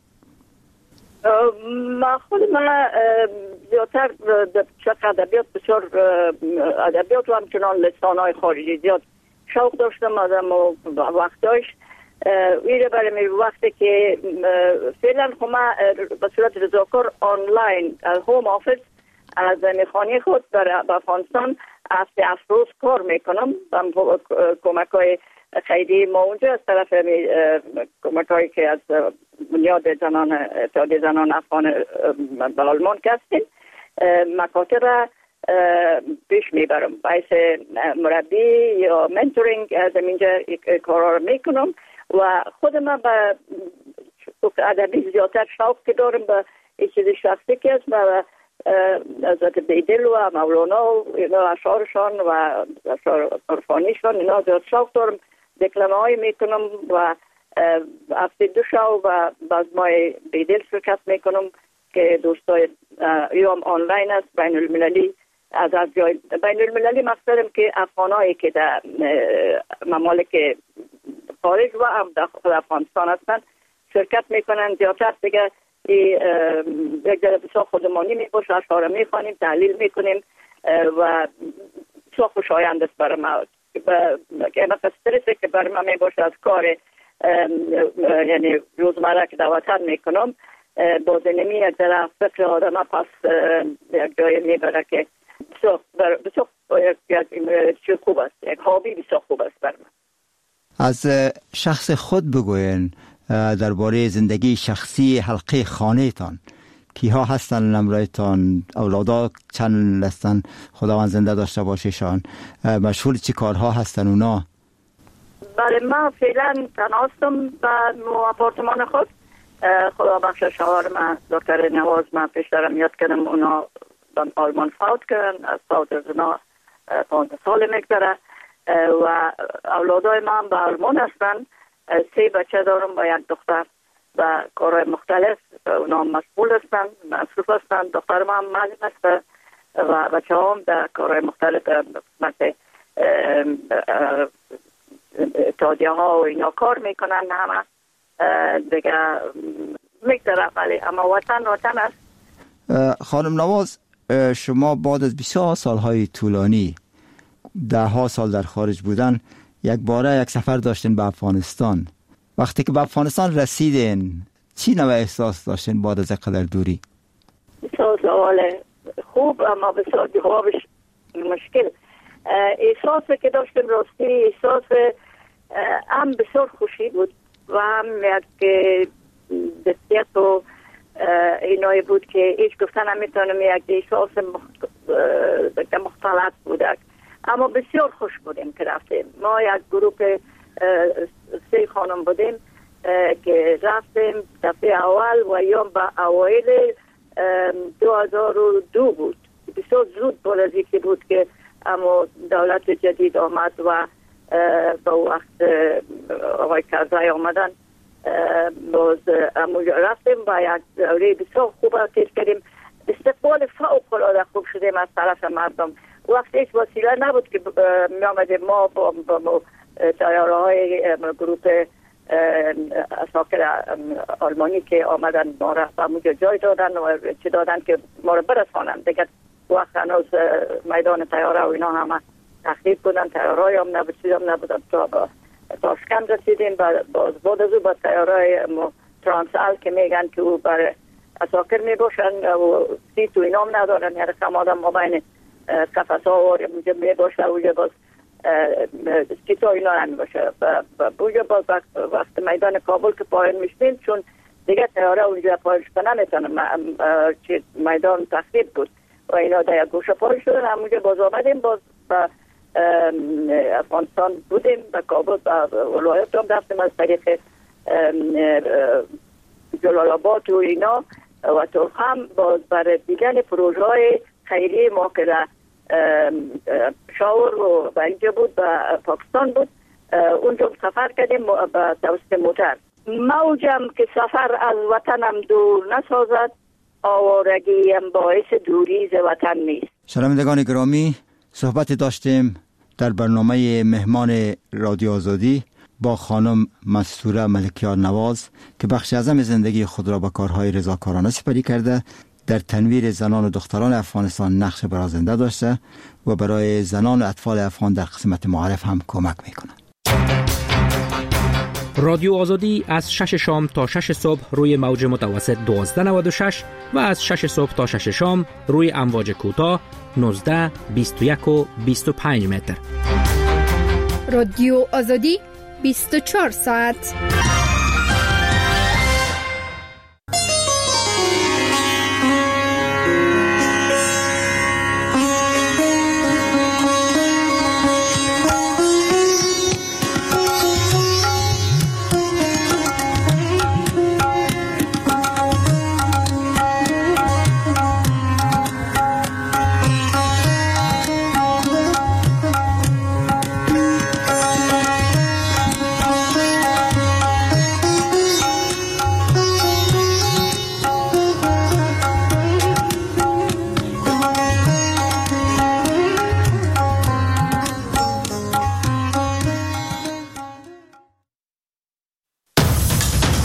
خود من زیادتر چقدر ادبیات بسیار ادبیات و همچنان لسانهای خارجی زیاد شوق داشتم از وقتاش ویره برای وقتی که فعلا ما به صورت رضاکار آنلاین از هوم آفیس از میخانی خود در افغانستان افروز کار میکنم. کمک های خیلی ما اونجا از طرف کمک هایی که از بنیاد اتحادیه زنان افغان به آلمان که هستیم مکاتب را پیش میبرم باعث مربی یا منتورینگ از اینجا کارا رو میکنم و خود من به ادبی زیادتر شوق که دارم به این چیز شخصی که است و حضرت بیدل و مولانا و اینا اشعارشان و اشعار عرفانیشان اینا زیاد شوق دارم. دکلمه های میکنم و هفته 2 شب و باز مای بیدل شرکت میکنم که دوستای ایام آنلاین است بین المللی. از جای بین المللی مقصدم که افغانایی که در ممالک خارج و هم داخل افغانستان هستند شرکت میکنن. زیادتر دیگه یک ذره بسیار خودمانی میباشه، اشعار میخوانیم، تحلیل میکنیم و بسیار خوشایند است برای ما. که استرسی که برای ما میباشه از کار یعنی روزمره که در وطن میکنم باز نمی یک ذره فکر آدم پس یک جای میبره که بسیار یک خوب است، یک هابی بسیار خوب است برای من. از شخص خود بگوین درباره زندگی شخصی حلقه خانه تان. کیها هستن همراهتان؟ اولادا چند هستن؟ خداوند زنده داشته باشیشان. مشغول چی کارها هستن اونا؟ بله من فعلا تنها هستم به آپارتمان خود. خدا بخش شوهر من دکتر نواز من پیش دارم یاد کردم اونا به آلمان فوت کردن. از فوت از اونا 15 سال میگذره و اولادای من به آلمان هستن. 3 بچه دارم و 1 دختر و کارهای مختلف اونا مسئول هستن، مصروف هستن. دختر من معلم هست و بچه هم در کارهای مختلف مثل اتحادیه ها و اینا کار میکنن. همه دیگه میگذره ولی اما وطن است. خانم نواز، شما بعد از بسیار سالهای طولانی 10 سال در خارج بودن یک باره یک سفر داشتین به افغانستان. وقتی که به افغانستان رسیدین چی نوع احساس داشتین بعد از اینقدر دوری؟ بسیار سوال خوب اما بسیار جوابش مشکل. احساسی که داشتم راستی احساس هم بسیار خوشی بود و هم یک دستیت و اینایی بود که هیچ گفتن نمیتونم. یک احساس مختلط بودک اما بسیار خوش بودیم که رفتیم. ما یک گروه 3 خانم بودیم که رفتیم دفعه اول و یوم به اوایل 2002 بود. بسیار زود بولازی که بود که اما دولت جدید آمد و با وقت آقای کرزای آمدن باز رفتیم و یک دوره بسیار خوب تیر کردیم. استقبال فوق العاده خوب شدیم از طرف مردم. وقتی هیچ وسیله نبود که می آمدیم ما با تیاره های گروه اساکر آلمانی که آمدن ما را به اونجا جای دادن و چی دادن که ما را برسانن. دیگه وقت هنوز میدان تیاره و اینا همه تخریب بودن، تیاره های هم نبود، چیز هم نبودن. تا با تاشکند رسیدیم باز بعد از او با تیاره ترانسال که میگن که او برای اساکر می باشن و سیت و اینا هم ندارن. یعنی خمادم ما بین قفص ها و اونجا می باشه اونجا باز سیت ها اینا نمی باشه. اونجا باز وقت میدان کابل که پایین میشتیم چون دیگه تیاره اونجا پایین شدن نمیتونم. میدان تخریب بود و اینا در یک گوشه پایین شدن. همونجا باز آمدیم باز با افغانستان بودیم به کابل و ولایت هم رفتیم از طریق جلال آباد و اینا و تو هم باز برای دیگر پروژه های خیریه ما که در شاور و اینجا بود و پاکستان بود اونجا سفر کردیم به توسط موتر. موجم که سفر از وطنم دور نسازد، آوارگیم باعث دوری ز وطن نیست. شنوندگان گرامی، صحبت داشتیم در برنامه مهمان رادیو آزادی با خانم مستوره ملکیار نواز که بخش اعظم زندگی خود را با کارهای رضاکارانه سپری کرده، در تنویر زنان و دختران افغانستان نقش برازنده داشته و برای زنان و اطفال افغان در قسمت معارف هم کمک میکنه. رادیو آزادی از 6 شام تا 6 صبح روی موج متوسط 1296 و از 6 صبح تا 6 شام روی امواج کوتاه 19، 21 و 25 متر. رادیو آزادی 24 ساعت.